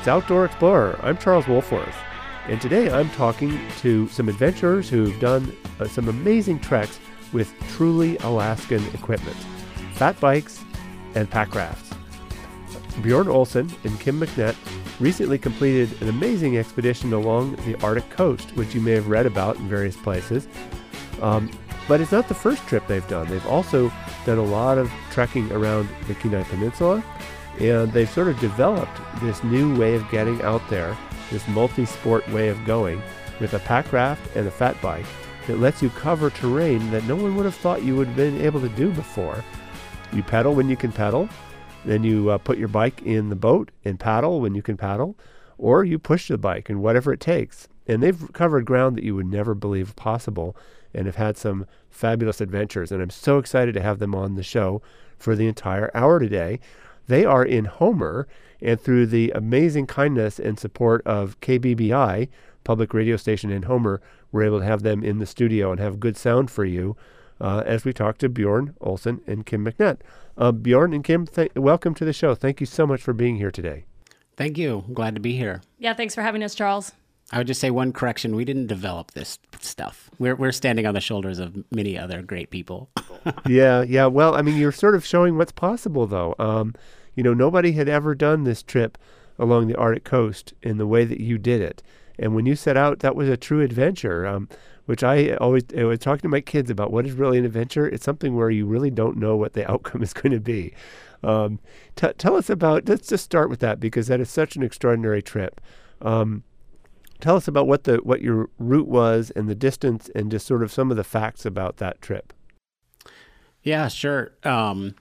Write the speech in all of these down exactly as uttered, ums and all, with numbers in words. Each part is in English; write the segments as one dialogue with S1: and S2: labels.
S1: It's Outdoor Explorer. I'm Charles Wolfworth, and today I'm talking to some adventurers who've done uh, some amazing treks with truly Alaskan equipment, fat bikes and pack rafts. Bjorn Olsen and Kim McNett recently completed an amazing expedition along the Arctic coast, which you may have read about in various places. Um, but it's not the first trip they've done. They've also done a lot of trekking around the Kenai Peninsula, and they've sort of developed this new way of getting out there, this multi-sport way of going with a pack raft and a fat bike that lets you cover terrain that no one would have thought you would have been able to do before. You pedal when you can pedal, then you uh, put your bike in the boat and paddle when you can paddle, or you push the bike and whatever it takes. And they've covered ground that you would never believe possible and have had some fabulous adventures. And I'm so excited to have them on the show for the entire hour today. They are in Homer, and through the amazing kindness and support of K B B I, public radio station in Homer, we're able to have them in the studio and have good sound for you uh, as we talk to Bjorn Olsen and Kim McNett. Uh, Bjorn and Kim, th- welcome to the show. Thank you so much for being here today.
S2: Thank you. Glad to be here.
S3: Yeah, thanks for having us, Charles.
S2: I would just say one correction. We didn't develop this stuff. We're we're standing on the shoulders of many other great people.
S1: yeah, yeah. Well, I mean, you're sort of showing what's possible, though. Um, you know, nobody had ever done this trip along the Arctic coast in the way that you did it. And when you set out, that was a true adventure, um, which I always I was talking to my kids about what is really an adventure. It's something where you really don't know what the outcome is going to be. Um, t- tell us about, let's just start with that, because that is such an extraordinary trip. Um, tell us about what the what your route was and the distance and just sort of some of the facts about that trip.
S2: Yeah, sure. Um,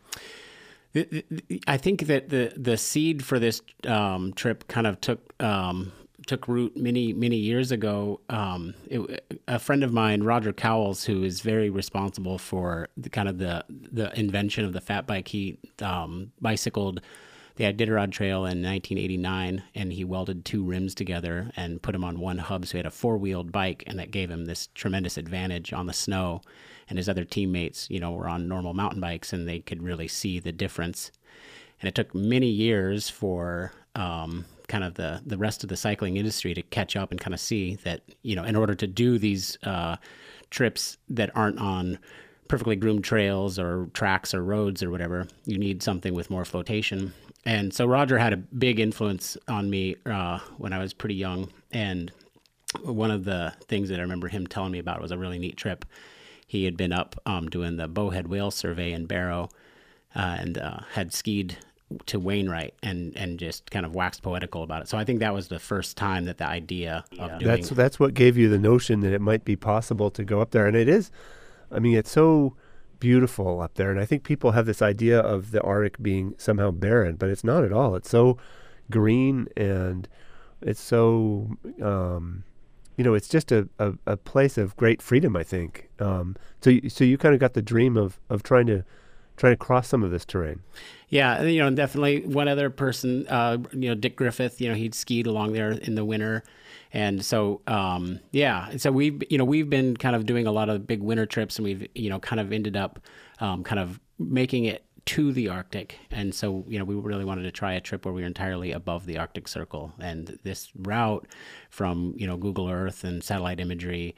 S2: I think that the, the seed for this um, trip kind of took um, took root many, many years ago. Um, it, a friend of mine, Roger Cowles, who is very responsible for the kind of the, the invention of the fat bike, he um, bicycled the Iditarod Trail in nineteen eighty-nine, and he welded two rims together and put them on one hub, so he had a four-wheeled bike, and that gave him this tremendous advantage on the snow. And his other teammates, you know, were on normal mountain bikes, and they could really see the difference. And it took many years for um, kind of the, the rest of the cycling industry to catch up and kind of see that, you know, in order to do these uh, trips that aren't on perfectly groomed trails or tracks or roads or whatever, you need something with more flotation. And so Roger had a big influence on me uh, when I was pretty young. And one of the things that I remember him telling me about was a really neat trip. He had been up um, doing the Bowhead Whale Survey in Barrow uh, and uh, had skied to Wainwright and, and just kind of waxed poetical about it. So I think that was the first time that the idea of
S1: yeah.
S2: doing...
S1: That's, that's what gave you the notion that it might be possible to go up there. And it is, I mean, it's so beautiful up there. And I think people have this idea of the Arctic being somehow barren, but it's not at all. It's so green and it's so... Um, You know, it's just a, a, a place of great freedom, I think. Um, so, you, so you kind of got the dream of, of trying to trying to cross some of this terrain.
S2: Yeah, you know, definitely one other person, uh, you know, Dick Griffith. You know, he'd skied along there in the winter, and so um, yeah, so we've you know we've been kind of doing a lot of big winter trips, and we've you know kind of ended up um, kind of making it to the Arctic. And so, you know, we really wanted to try a trip where we were entirely above the Arctic Circle. And this route from, you know, Google Earth and satellite imagery,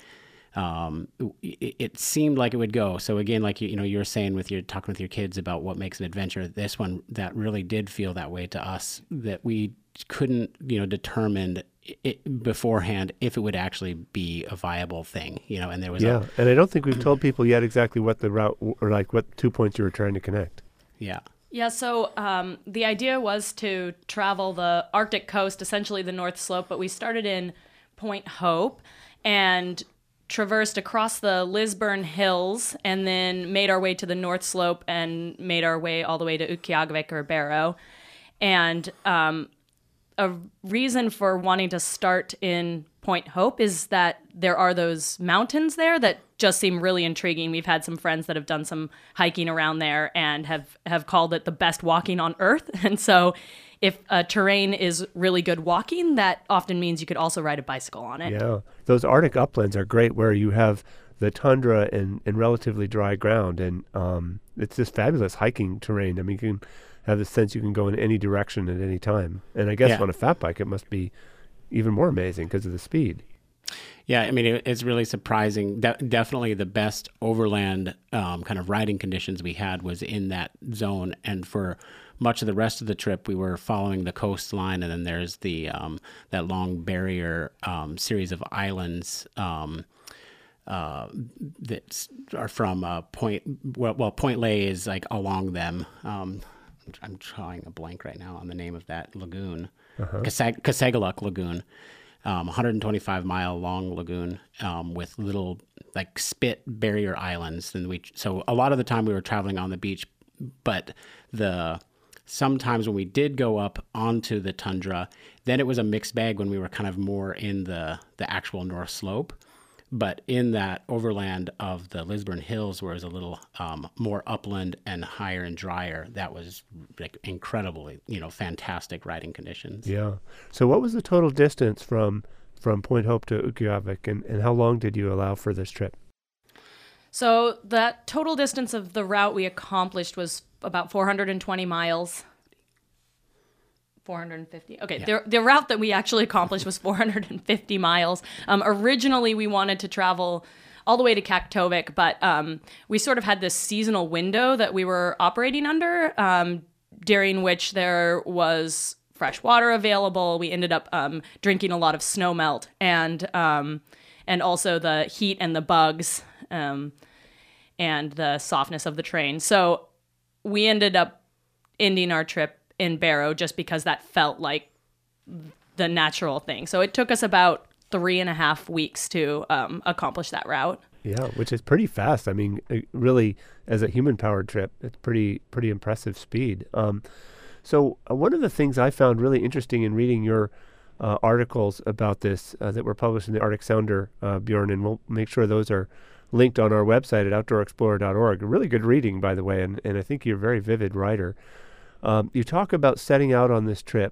S2: um, it, it seemed like it would go. So again, like, you, you know, you were saying with your talking with your kids about what makes an adventure, this one, that really did feel that way to us, that we couldn't, you know, determine it beforehand if it would actually be a viable thing, you know, and there was
S1: yeah.
S2: a,
S1: and I don't think we've told people yet exactly what the route or like what two points you were trying to connect.
S2: Yeah.
S3: Yeah, so um, the idea was to travel the Arctic coast, essentially the North Slope, but we started in Point Hope and traversed across the Lisburn Hills and then made our way to the North Slope and made our way all the way to Utqiagvik or Barrow. And um, a reason for wanting to start in Point Hope is that there are those mountains there that just seem really intriguing. We've had some friends that have done some hiking around there and have, have called it the best walking on Earth. And so if a terrain is really good walking, that often means you could also ride a bicycle on it.
S1: Yeah, those Arctic uplands are great where you have the tundra and, and relatively dry ground. And um, it's this fabulous hiking terrain. I mean, you can have the sense you can go in any direction at any time. And I guess
S2: Yeah.
S1: on a fat bike, it must be even more amazing because of the speed.
S2: Yeah, I mean, it, it's really surprising. De- definitely the best overland um, kind of riding conditions we had was in that zone. And for much of the rest of the trip, we were following the coastline. And then there's the um, that long barrier um, series of islands um, uh, that are from uh, Point, well, well, Point Lay is like along them. Um, I'm drawing a blank right now on the name of that lagoon, uh-huh. Casag- Casagaluk Lagoon. Um, one hundred twenty-five mile long lagoon um, with little like spit barrier islands, and we so a lot of the time we were traveling on the beach, but the sometimes when we did go up onto the tundra, then it was a mixed bag when we were kind of more in the the actual North Slope, but in that overland of the Lisburn Hills, where it was a little um, more upland and higher and drier, that was like incredibly, you know, fantastic riding conditions.
S1: Yeah. So what was the total distance from from Point Hope to Ukjuavik, and, and how long did you allow for this trip?
S3: So that total distance of the route we accomplished was about four hundred twenty miles. four hundred fifty. Okay,
S2: Yeah.
S3: the, the route that we actually accomplished was four hundred fifty miles. Um, originally, we wanted to travel all the way to Kaktovik, but um, we sort of had this seasonal window that we were operating under, um, during which there was fresh water available. We ended up um, drinking a lot of snow melt, and um, and also the heat and the bugs um, and the softness of the train. So we ended up ending our trip in Barrow just because that felt like the natural thing. So it took us about three and a half weeks to um, accomplish that route.
S1: Yeah, which is pretty fast. I mean, it really, as a human-powered trip, it's pretty pretty impressive speed. Um, so uh, one of the things I found really interesting in reading your uh, articles about this uh, that were published in the Arctic Sounder, uh, Bjorn, and we'll make sure those are linked on our website at outdoor explorer dot org. Really good reading, by the way, and, and I think you're a very vivid writer. Um, you talk about setting out on this trip,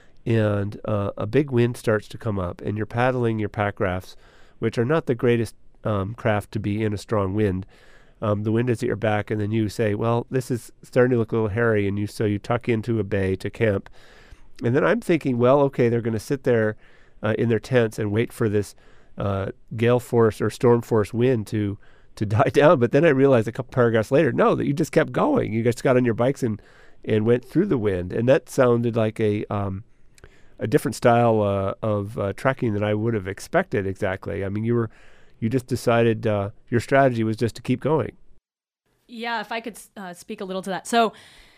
S1: and uh, a big wind starts to come up, and you're paddling your pack rafts, which are not the greatest um, craft to be in a strong wind. Um, the wind is at your back, and then you say, well, this is starting to look a little hairy, and you so you tuck into a bay to camp. And then I'm thinking, well, okay, they're going to sit there uh, in their tents and wait for this uh, gale force or storm force wind to to die down. But then I realized a couple paragraphs later, no, that you just kept going. You just got on your bikes and and went through the wind, and that sounded like a um, a different style uh, of uh, trekking than I would have expected. Exactly. I mean, you were you just decided uh, your strategy was just to keep going.
S3: Yeah, if I could uh, speak a little to that. So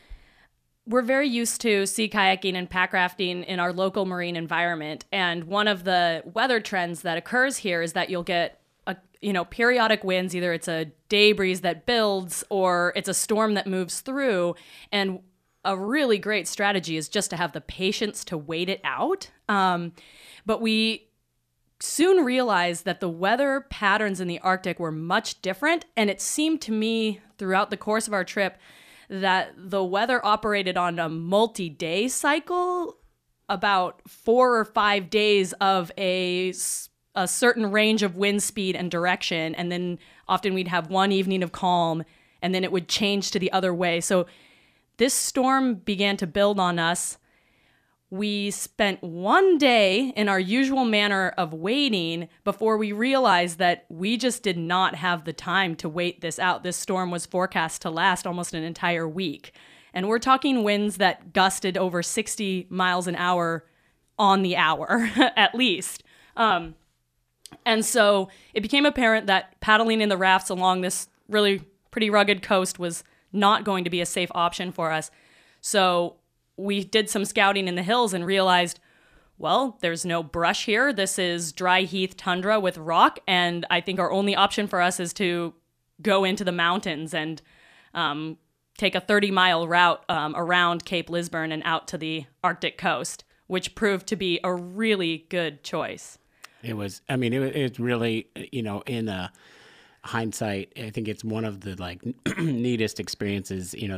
S3: we're very used to sea kayaking and pack rafting in our local marine environment, and one of the weather trends that occurs here is that you'll get a you know periodic winds. Either it's a day breeze that builds or it's a storm that moves through, and a really great strategy is just to have the patience to wait it out. Um, but we soon realized that the weather patterns in the Arctic were much different, and it seemed to me throughout the course of our trip that the weather operated on a multi-day cycle, about four or five days of a, a certain range of wind speed and direction, and then often we'd have one evening of calm, and then it would change to the other way. So this storm began to build on us. We spent one day in our usual manner of waiting before we realized that we just did not have the time to wait this out. This storm was forecast to last almost an entire week. And we're talking winds that gusted over sixty miles an hour on the hour, at least. Um, and so it became apparent that paddling in the rafts along this really pretty rugged coast was not going to be a safe option for us. So we did some scouting in the hills and realized, well, there's no brush here. This is dry heath tundra with rock, and I think our only option for us is to go into the mountains and um, take a thirty-mile route um, around Cape Lisburn and out to the Arctic coast, which proved to be a really good choice.
S2: It was, I mean, it, it's really, you know, in a hindsight, I think it's one of the like neatest experiences, you know, that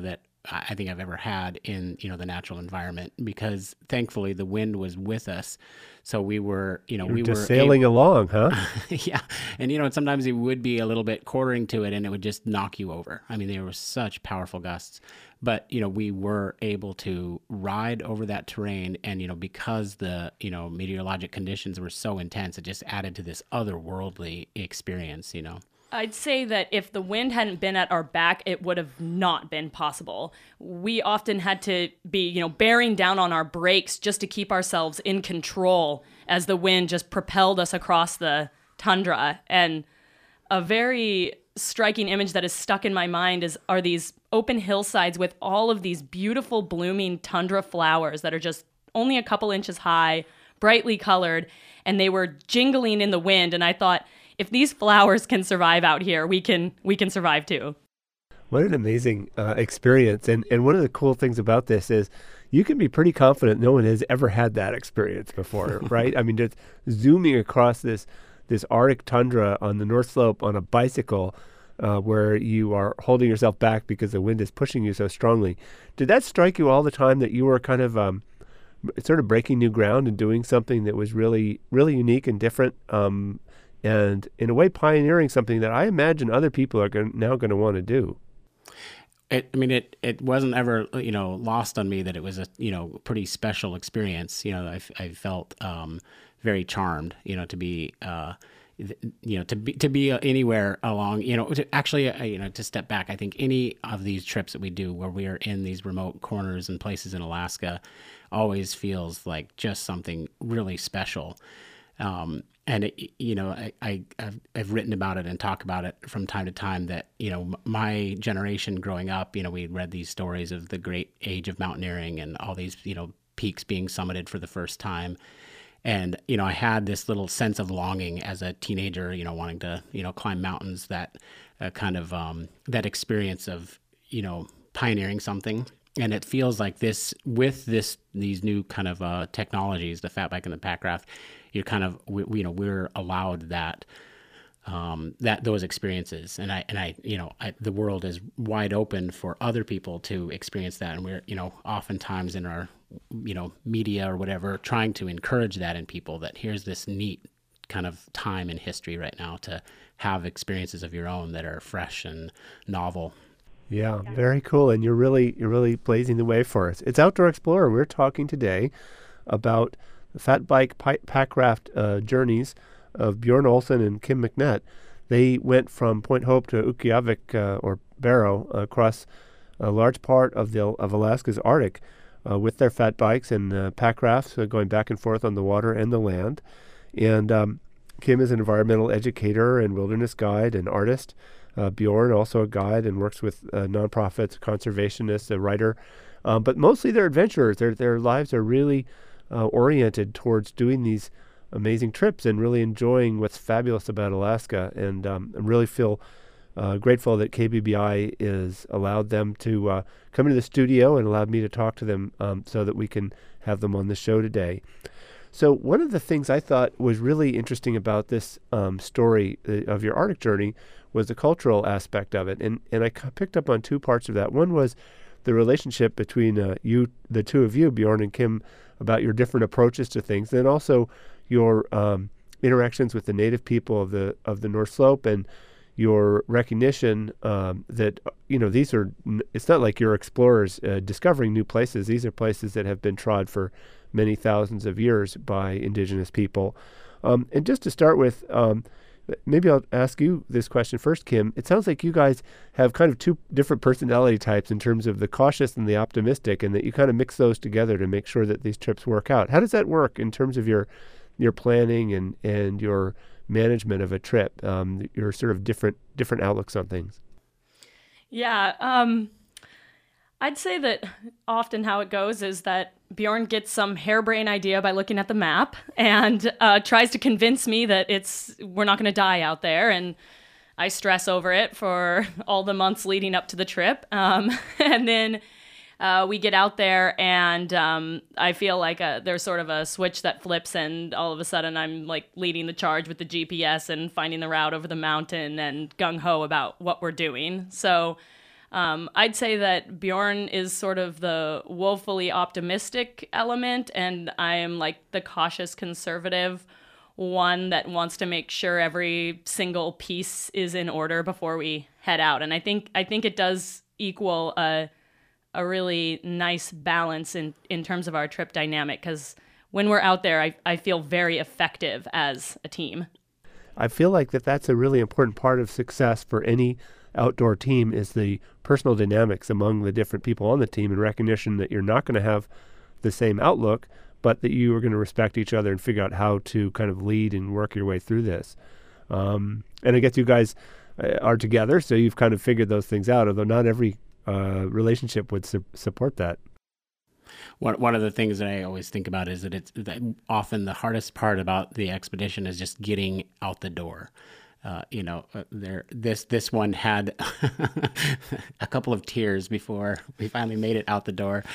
S2: I I think I've ever had in, you know, the natural environment, because thankfully the wind was with us. So we were, you know,
S1: You're
S2: we
S1: just
S2: were
S1: sailing
S2: able-
S1: along, huh?
S2: yeah. And, you know, and sometimes it would be a little bit quartering to it and it would just knock you over. I mean, there were such powerful gusts. But, you know, we were able to ride over that terrain. And, you know, because the, you know, meteorologic conditions were so intense, it just added to this otherworldly experience, you know.
S3: I'd say that if the wind hadn't been at our back, it would have not been possible. We often had to be, you know, bearing down on our brakes just to keep ourselves in control as the wind just propelled us across the tundra. And a very striking image that is stuck in my mind is are these open hillsides with all of these beautiful blooming tundra flowers that are just only a couple inches high, brightly colored, and they were jingling in the wind. And I thought, if these flowers can survive out here, we can we can survive too.
S1: What an amazing uh, experience. And and one of the cool things about this is you can be pretty confident no one has ever had that experience before, right? I mean, just zooming across this this Arctic tundra on the North Slope on a bicycle uh, where you are holding yourself back because the wind is pushing you so strongly. Did that strike you all the time that you were kind of um, sort of breaking new ground and doing something that was really, really unique and different, um, and in a way pioneering something that I imagine other people are gonna, now going to want to do?
S2: It, I mean, it, it wasn't ever, you know, lost on me that it was a, you know, pretty special experience. You know, I, I felt um, very charmed, you know, to be, uh, you know, to be, to be anywhere along, you know, to actually, uh, you know, to step back, I think any of these trips that we do where we are in these remote corners and places in Alaska always feels like just something really special. Um, and, it, you know, I, I, I've, I've written about it and talk about it from time to time that, you know, my generation growing up, you know, we read these stories of the great age of mountaineering and all these, you know, peaks being summited for the first time. And, you know, I had this little sense of longing as a teenager, you know, wanting to, you know, climb mountains, that uh, kind of, um, that experience of, you know, pioneering something. And it feels like this, with this, these new kind of uh, technologies, the fat bike and the Packraft, you're kind of, we, we, you know, we're allowed that, um, that those experiences. And I, and I, you know, I, the world is wide open for other people to experience that. And we're, you know, oftentimes in our, you know, media or whatever, trying to encourage that in people, that here's this neat kind of time in history right now to have experiences of your own that are fresh and novel.
S1: Yeah, very cool. And you're really you're really blazing the way for us. It's Outdoor Explorer. We're talking today about the Fat Bike pi- Packraft uh, journeys of Bjorn Olsen and Kim McNett. They went from Point Hope to Utqiagvik uh, or Barrow uh, across a large part of the of Alaska's Arctic uh, with their fat bikes and uh, packrafts, uh, going back and forth on the water and the land. And um, Kim is an environmental educator and wilderness guide and artist. Uh, Bjorn, also a guide and works with uh, nonprofits, conservationists, a writer. Um, but mostly they're adventurers. Their their lives are really uh, oriented towards doing these amazing trips and really enjoying what's fabulous about Alaska. And um, I really feel uh, grateful that K B B I is allowed them to uh, come into the studio and allowed me to talk to them um, so that we can have them on the show today. So one of the things I thought was really interesting about this um, story uh, of your Arctic journey was the cultural aspect of it. And and I c- picked up on two parts of that. One was the relationship between uh, you, the two of you, Bjorn and Kim, about your different approaches to things, then also your um, interactions with the native people of the of the North Slope, and your recognition um, that, you know, these are, it's not like you're explorers uh, discovering new places. These are places that have been trod for many thousands of years by indigenous people. Um, and just to start with, um, maybe I'll ask you this question first, Kim. It sounds like you guys have kind of two different personality types in terms of the cautious and the optimistic, and that you kind of mix those together to make sure that these trips work out. How does that work in terms of your your planning and, and your management of a trip, um, your sort of different different outlooks on things?
S3: Yeah, um, I'd say that often how it goes is that Bjorn gets some harebrained idea by looking at the map and uh, tries to convince me that it's we're not going to die out there, and I stress over it for all the months leading up to the trip, um, and then uh, we get out there, and um, I feel like a, there's sort of a switch that flips, and all of a sudden I'm like leading the charge with the G P S and finding the route over the mountain and gung-ho about what we're doing. So Um, I'd say that Bjorn is sort of the woefully optimistic element, and I am like the cautious conservative one that wants to make sure every single piece is in order before we head out. And I think I think it does equal a a really nice balance in, in terms of our trip dynamic, because when we're out there, I, I feel very effective as a team.
S1: I feel like that that's a really important part of success for any outdoor team is the personal dynamics among the different people on the team, and recognition that you're not going to have the same outlook, but that you are going to respect each other and figure out how to kind of lead and work your way through this. Um, and I guess you guys uh, are together, so you've kind of figured those things out, although not every uh, relationship would su- support that.
S2: One one of the things that I always think about is that it's that often the hardest part about the expedition is just getting out the door. Uh, you know, uh, there this this one had a couple of tears before we finally made it out the door.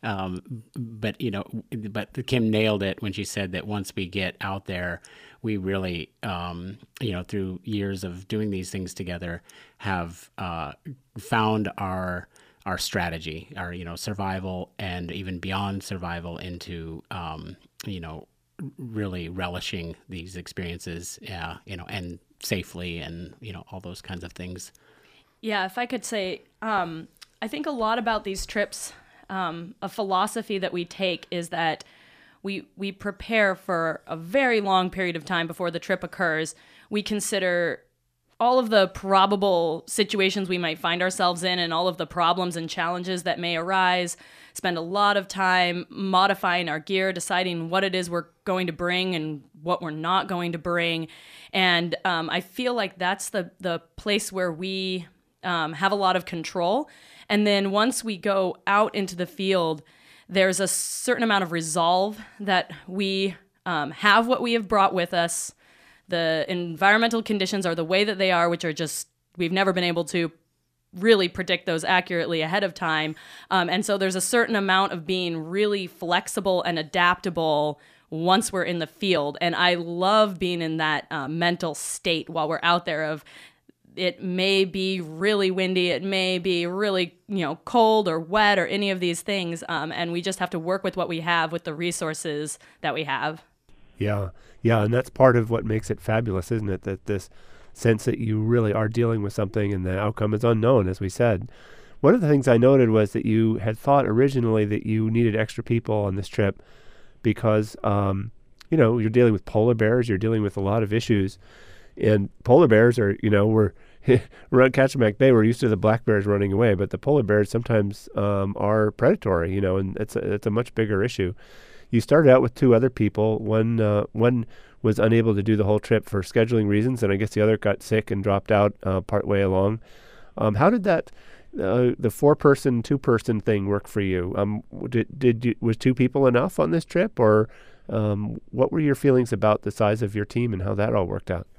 S2: Um, but you know, but Kim nailed it when she said that once we get out there, we really, um, you know, through years of doing these things together, have uh, found our our strategy, our you know survival, and even beyond survival into um, you know really relishing these experiences, uh, you know, and safely, and you know all those kinds of things.
S3: Yeah, if I could say, um, I think a lot about these trips, um, a philosophy that we take is that we we prepare for a very long period of time before the trip occurs. We consider all of the probable situations we might find ourselves in and all of the problems and challenges that may arise, spend a lot of time modifying our gear, deciding what it is we're going to bring and what we're not going to bring. And um, I feel like that's the, the place where we um, have a lot of control. And then once we go out into the field, there's a certain amount of resolve that we um, have what we have brought with us. The environmental conditions are the way that they are, which are just, we've never been able to really predict those accurately ahead of time. Um, and so there's a certain amount of being really flexible and adaptable once we're in the field. And I love being in that uh, mental state while we're out there of, it may be really windy, it may be really, you know, cold or wet or any of these things. Um, and we just have to work with what we have with the resources that we have.
S1: Yeah, yeah, and that's part of what makes it fabulous, isn't it? That this sense that you really are dealing with something and the outcome is unknown, as we said. One of the things I noted was that you had thought originally that you needed extra people on this trip because, um, you know, you're dealing with polar bears, you're dealing with a lot of issues, and polar bears are, you know, we're, we're on Kachemak Bay, we're used to the black bears running away, but the polar bears sometimes um, are predatory, you know, and it's a, it's a much bigger issue. You started out with two other people. One uh, one was unable to do the whole trip for scheduling reasons, and I guess the other got sick and dropped out uh, partway along. Um, how did that, uh, the four-person, two-person thing work for you? Um, did did you, was two people enough on this trip, or um, what were your feelings about the size of your team and how that all worked out?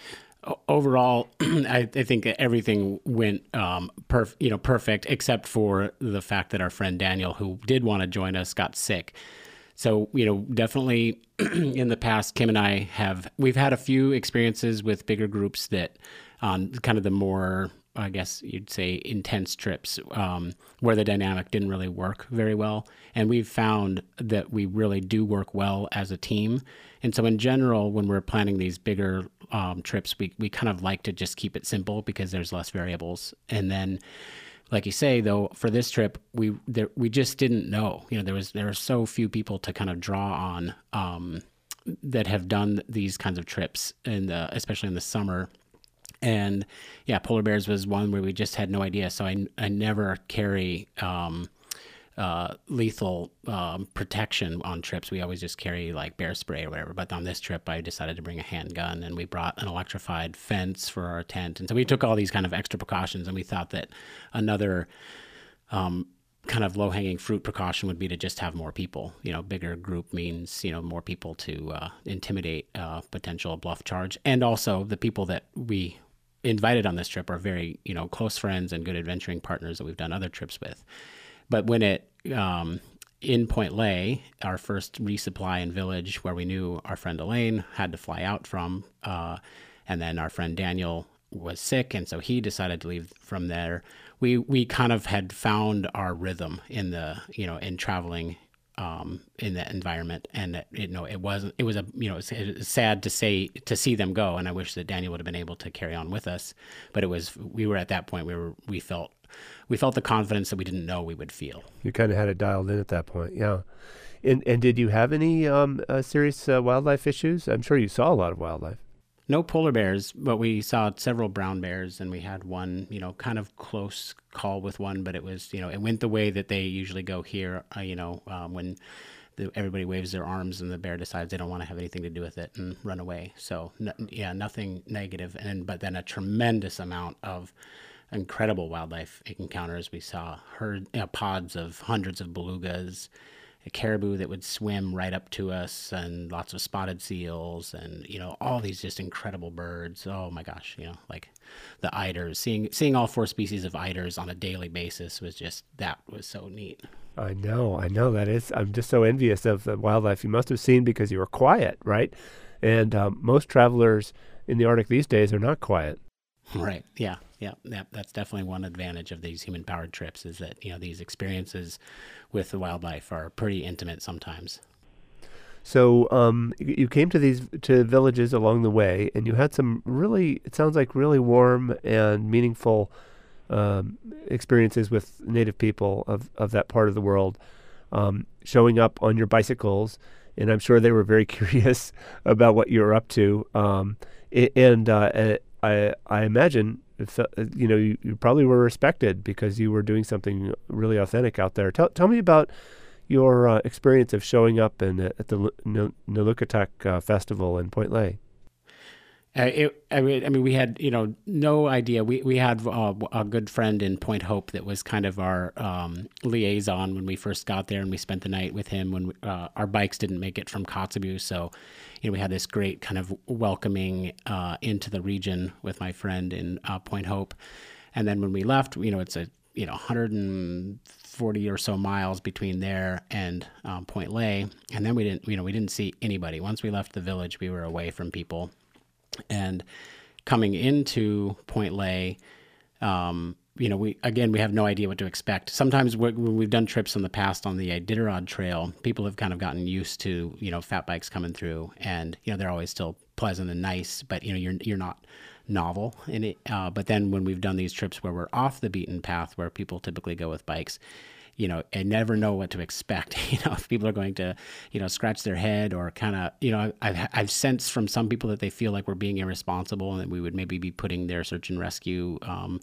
S2: Overall, I, I think everything went um, perf- you know perfect, except for the fact that our friend Daniel, who did want to join us, got sick. So, you know, definitely in the past, Kim and I have, we've had a few experiences with bigger groups that on um, kind of the more, I guess you'd say, intense trips um, where the dynamic didn't really work very well. And we've found that we really do work well as a team. And so in general, when we're planning these bigger um, trips, we, we kind of like to just keep it simple because there's less variables. And then, like you say, though, for this trip, we there, we just didn't know. You know, there was there were so few people to kind of draw on um, that have done these kinds of trips, in the, especially in the summer. And yeah, polar bears was one where we just had no idea. So I I never carry um, uh, lethal um, protection on trips. We always just carry like bear spray or whatever. But on this trip, I decided to bring a handgun, and we brought an electrified fence for our tent. And so we took all these kind of extra precautions, and we thought that another um, kind of low-hanging fruit precaution would be to just have more people. You know, bigger group means, you know, more people to uh, intimidate uh, potential bluff charge. And also the people that we invited on this trip are very, you know, close friends and good adventuring partners that we've done other trips with. But when it, um, in Point Lay, our first resupply and village where we knew our friend Elaine had to fly out from, uh, and then our friend Daniel was sick, and so he decided to leave from there. We we kind of had found our rhythm in the you know in traveling um, in that environment, and that, you know it wasn't it was a you know it's it sad to say to see them go, and I wish that Daniel would have been able to carry on with us, but it was we were at that point we were we felt we felt the confidence that we didn't know we would feel.
S1: You kind of had it dialed in at that point, yeah. And and did you have any um, uh, serious uh, wildlife issues? I'm sure you saw a lot of wildlife.
S2: No polar bears, but we saw several brown bears, and we had one, you know, kind of close call with one, but it was, you know, it went the way that they usually go here, uh, you know, um, when the, everybody waves their arms and the bear decides they don't want to have anything to do with it and run away. So, no, yeah, nothing negative. And but then a tremendous amount of incredible wildlife encounters. We saw herd, you know, pods of hundreds of belugas, a caribou that would swim right up to us, and lots of spotted seals, and you know all these just incredible birds. Oh my gosh, you know like the eiders. Seeing seeing all four species of eiders on a daily basis was just that was so neat.
S1: I know, I know that is. I'm just so envious of the wildlife you must have seen because you were quiet, right? And um, most travelers in the Arctic these days are not quiet.
S2: Right. Yeah. Yeah. That, that's definitely one advantage of these human-powered trips is that, you know, these experiences with the wildlife are pretty intimate sometimes.
S1: So um, you came to these to villages along the way, and you had some really, it sounds like really warm and meaningful um, experiences with native people of, of that part of the world, um, showing up on your bicycles, and I'm sure they were very curious about what you were up to. Um, and uh, I, I imagine, you know, you, you probably were respected because you were doing something really authentic out there. Tell, tell me about your uh, experience of showing up in, uh, at the N- Nillukatuk uh, Festival in Point Lay.
S2: Uh, it, I mean, I mean, we had, you know, no idea. We we had uh, a good friend in Point Hope that was kind of our um, liaison when we first got there, and we spent the night with him when we, uh, our bikes didn't make it from Kotzebue. So, you know, we had this great kind of welcoming uh, into the region with my friend in uh, Point Hope. And then when we left, you know, it's a, you know, one hundred forty or so miles between there and um, Point Lay. And then we didn't, you know, we didn't see anybody. Once we left the village, we were away from people. And coming into Point Lay, um, you know, we again, we have no idea what to expect. Sometimes when we've done trips in the past on the Iditarod Trail, people have kind of gotten used to, you know, fat bikes coming through, and you know they're always still pleasant and nice, but you know you're you're not novel in it. Uh, but then when we've done these trips where we're off the beaten path, where people typically go with bikes, you know, I never know what to expect. You know, if people are going to, you know, scratch their head or kind of, you know, I've, I've sensed from some people that they feel like we're being irresponsible and that we would maybe be putting their search and rescue um,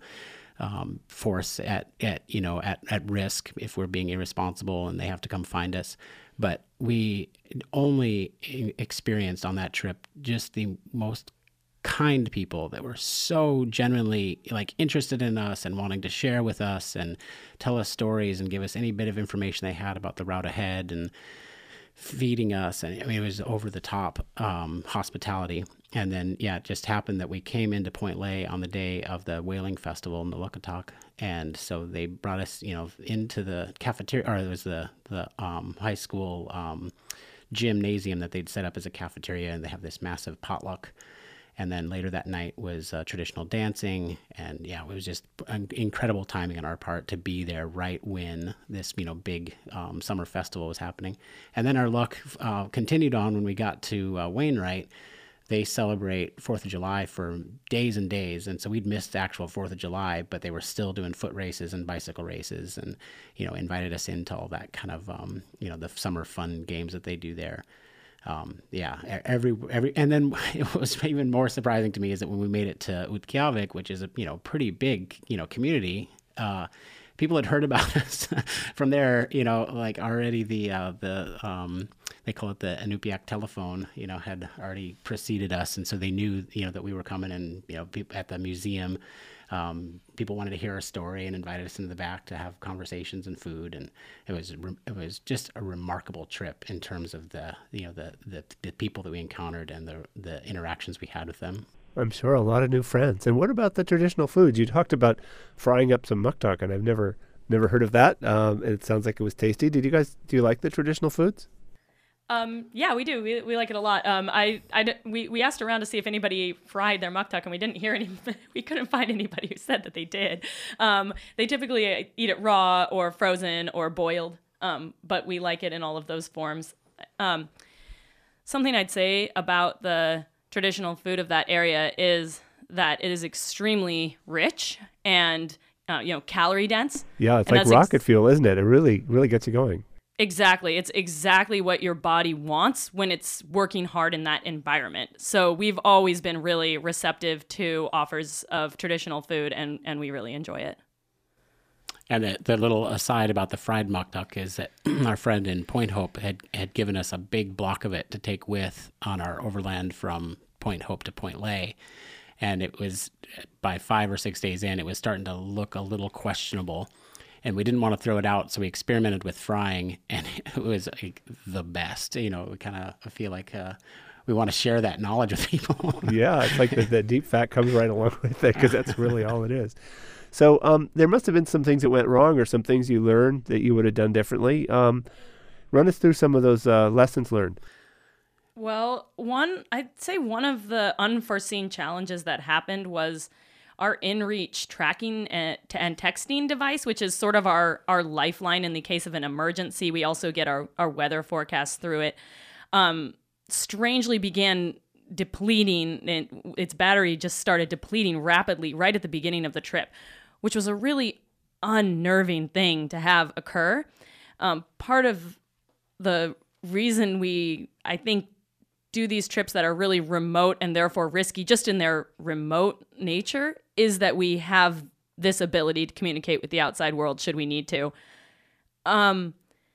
S2: um, force at, at, you know, at, at risk if we're being irresponsible and they have to come find us. But we only experienced on that trip just the most kind people that were so genuinely like interested in us and wanting to share with us and tell us stories and give us any bit of information they had about the route ahead and feeding us. And I mean, it was over the top um, hospitality. And then, yeah, it just happened that we came into Point Lay on the day of the whaling festival in Nillukatuk. And so they brought us, you know, into the cafeteria, or it was the, the um, high school um, gymnasium that they'd set up as a cafeteria. And they have this massive potluck. And then later that night was uh, traditional dancing. And yeah, it was just an incredible timing on our part to be there right when this, you know, big um, summer festival was happening. And then our luck uh, continued on when we got to uh, Wainwright. They celebrate fourth of July for days and days. And so we'd missed the actual fourth of July, but they were still doing foot races and bicycle races and, you know, invited us into all that kind of, um, you know, the summer fun games that they do there. Um, yeah, every, every, and then it was even more surprising to me is that when we made it to Utqiagvik, which is a, you know, pretty big, you know, community, uh, people had heard about us from there, you know, like already the, uh, the, um, they call it the Inupiaq telephone, you know, had already preceded us. And so they knew, you know, that we were coming and, you know, at the museum, um, people wanted to hear our story and invited us into the back to have conversations and food. And it was, it was just a remarkable trip in terms of the, you know, the, the, the people that we encountered and the, the interactions we had with them.
S1: I'm sure a lot of new friends. And what about the traditional foods? You talked about frying up some muktak, and I've never, never heard of that. Um, it sounds like it was tasty. Did you guys, do you like the traditional foods?
S3: Um, yeah, we do. We, we like it a lot. Um, I, I, we, we asked around to see if anybody fried their muktuk, and we didn't hear any. We couldn't find anybody who said that they did. Um, they typically eat it raw or frozen or boiled, um, but we like it in all of those forms. Um, something I'd say about the traditional food of that area is that it is extremely rich and uh, you know, calorie dense.
S1: Yeah, it's
S3: and
S1: like rocket
S3: ex-
S1: fuel, isn't it? It really, really gets you going.
S3: Exactly. It's exactly what your body wants when it's working hard in that environment. So we've always been really receptive to offers of traditional food, and, and we really enjoy it.
S2: And the, the little aside about the fried muktuk is that our friend in Point Hope had, had given us a big block of it to take with on our overland from Point Hope to Point Lay. And it was, by five or six days in, it was starting to look a little questionable. And we didn't want to throw it out, so we experimented with frying, and it was like the best. You know, we kind of feel like uh, we want to share that knowledge with people.
S1: Yeah, it's like the, the deep fat comes right along with it, because that's really all it is. So um, there must have been some things that went wrong, or some things you learned that you would have done differently. Um, run us through some of those uh, lessons learned.
S3: Well, one, I'd say one of the unforeseen challenges that happened was our InReach tracking and, and texting device, which is sort of our, our lifeline in the case of an emergency. We also get our, our weather forecast through it. Um, strangely began depleting, and its battery just started depleting rapidly right at the beginning of the trip, which was a really unnerving thing to have occur. Um, part of the reason we, I think, do these trips that are really remote and therefore risky just in their remote nature is that we have this ability to communicate with the outside world should we need to. Um,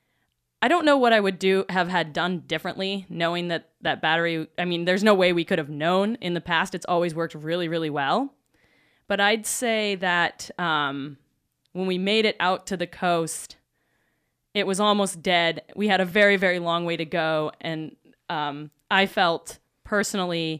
S3: I don't know what I would do, have had done differently, knowing that that battery, I mean, there's no way we could have known in the past. It's always worked really, really well. But I'd say that um, when we made it out to the coast, it was almost dead. We had a very, very long way to go, and um, I felt personally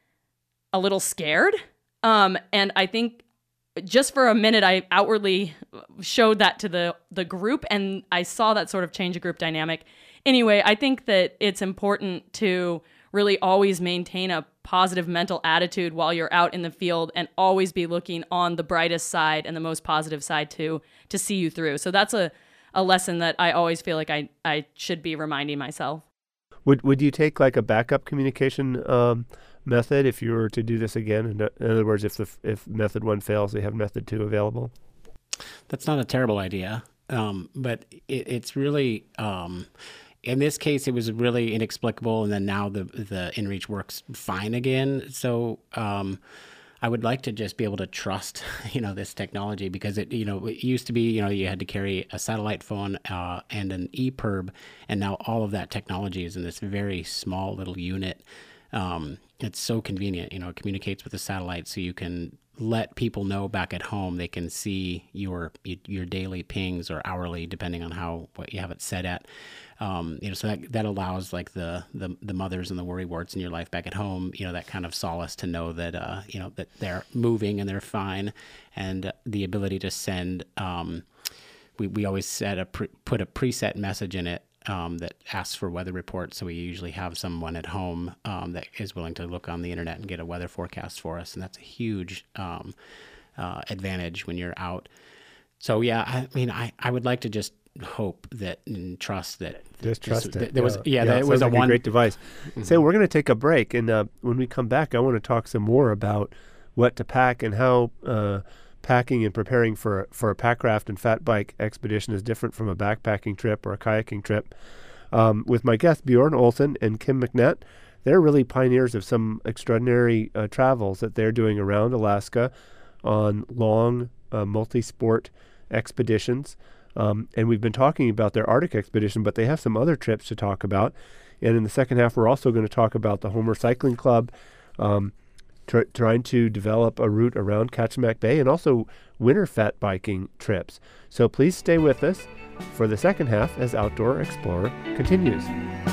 S3: a little scared. Um, and I think just for a minute, I outwardly showed that to the, the group, and I saw that sort of change a group dynamic. Anyway, I think that it's important to really always maintain a positive mental attitude while you're out in the field, and always be looking on the brightest side and the most positive side to, to see you through. So that's a, a lesson that I always feel like I, I should be reminding myself.
S1: Would would you take like a backup communication um, method if you were to do this again? In, in other words, if the if method one fails, they have method two available.
S2: That's not a terrible idea, um, but it, it's really um, in this case it was really inexplicable, and then now the the InReach works fine again. So um, I would like to just be able to trust, you know, this technology, because it, you know, it used to be, you know, you had to carry a satellite phone uh, and an E P I R B, and now all of that technology is in this very small little unit. Um, it's so convenient, you know, it communicates with the satellite, so you can let people know back at home. They can see your your daily pings or hourly, depending on how what you have it set at. Um, you know, so that that allows like the, the the mothers and the worrywarts in your life back at home, you know, that kind of solace to know that uh, you know, that they're moving and they're fine, and uh, the ability to send. Um, we we always set a pre, put a preset message in it um, that asks for weather reports. So we usually have someone at home um, that is willing to look on the internet and get a weather forecast for us, and that's a huge um, uh, advantage when you're out. So yeah, I mean, I, I would like to just hope that and trust that
S1: just trust
S2: this,
S1: it.
S2: There was yeah,
S1: yeah
S2: that
S1: it
S2: was a
S1: like
S2: one
S1: a great device. Mm-hmm. So we're going to take a break, and uh, when we come back, I want to talk some more about what to pack and how uh, packing and preparing for for a pack raft and fat bike expedition is different from a backpacking trip or a kayaking trip. Um, with my guests Bjorn Olsen and Kim McNett. They're really pioneers of some extraordinary uh, travels that they're doing around Alaska on long uh, multi-sport expeditions. Um, and we've been talking about their Arctic expedition, but they have some other trips to talk about. And in the second half, we're also going to talk about the Homer Cycling Club, um, tr- trying to develop a route around Kachemak Bay, and also winter fat biking trips. So please stay with us for the second half as Outdoor Explorer continues.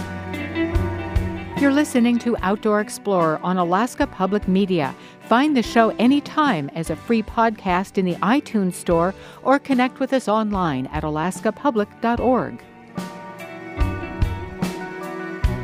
S4: You're listening to Outdoor Explorer on Alaska Public Media. Find the show anytime as a free podcast in the iTunes Store, or connect with us online at alaska public dot org.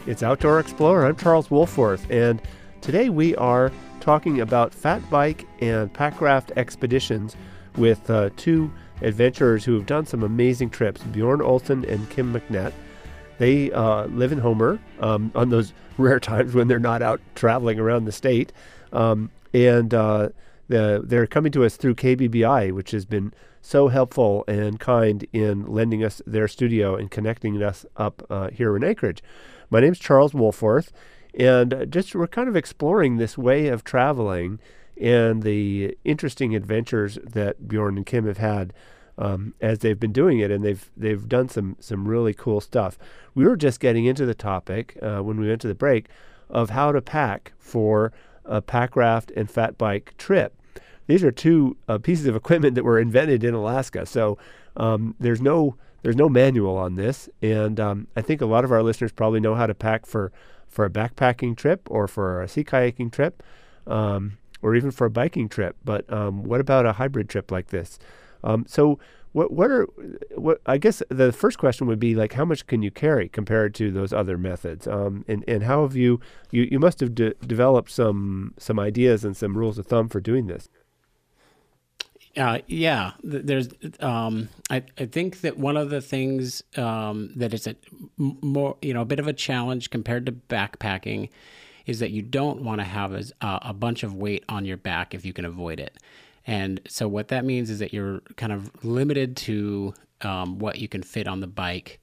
S1: It's Outdoor Explorer. I'm Charles Wohlforth, and today we are talking about fat bike and packraft expeditions with uh, two adventurers who have done some amazing trips, Bjorn Olsen and Kim McNett. They uh, live in Homer um, on those rare times when they're not out traveling around the state, um, and uh, the, they're coming to us through K B B I, which has been so helpful and kind in lending us their studio and connecting us up uh, here in Anchorage. My name's Charles Wohlforth, and just we're kind of exploring this way of traveling and the interesting adventures that Bjorn and Kim have had um, as they've been doing it, and they've they've done some some really cool stuff. We were just getting into the topic uh, when we went to the break of how to pack for a packraft and fat bike trip. These are two uh, pieces of equipment that were invented in Alaska, so um, there's no There's no manual on this, and um, I think a lot of our listeners probably know how to pack for, for a backpacking trip or for a sea kayaking trip um, or even for a biking trip. But um, what about a hybrid trip like this? Um, so what what are what I guess the first question would be like, how much can you carry compared to those other methods? Um, and and how have you you, you must have de- developed some some ideas and some rules of thumb for doing this.
S2: Uh, yeah, there's. Um, I, I think that one of the things um, that is a more, you know, a bit of a challenge compared to backpacking, is that you don't want to have a, a bunch of weight on your back if you can avoid it. And so what that means is that you're kind of limited to um, what you can fit on the bike.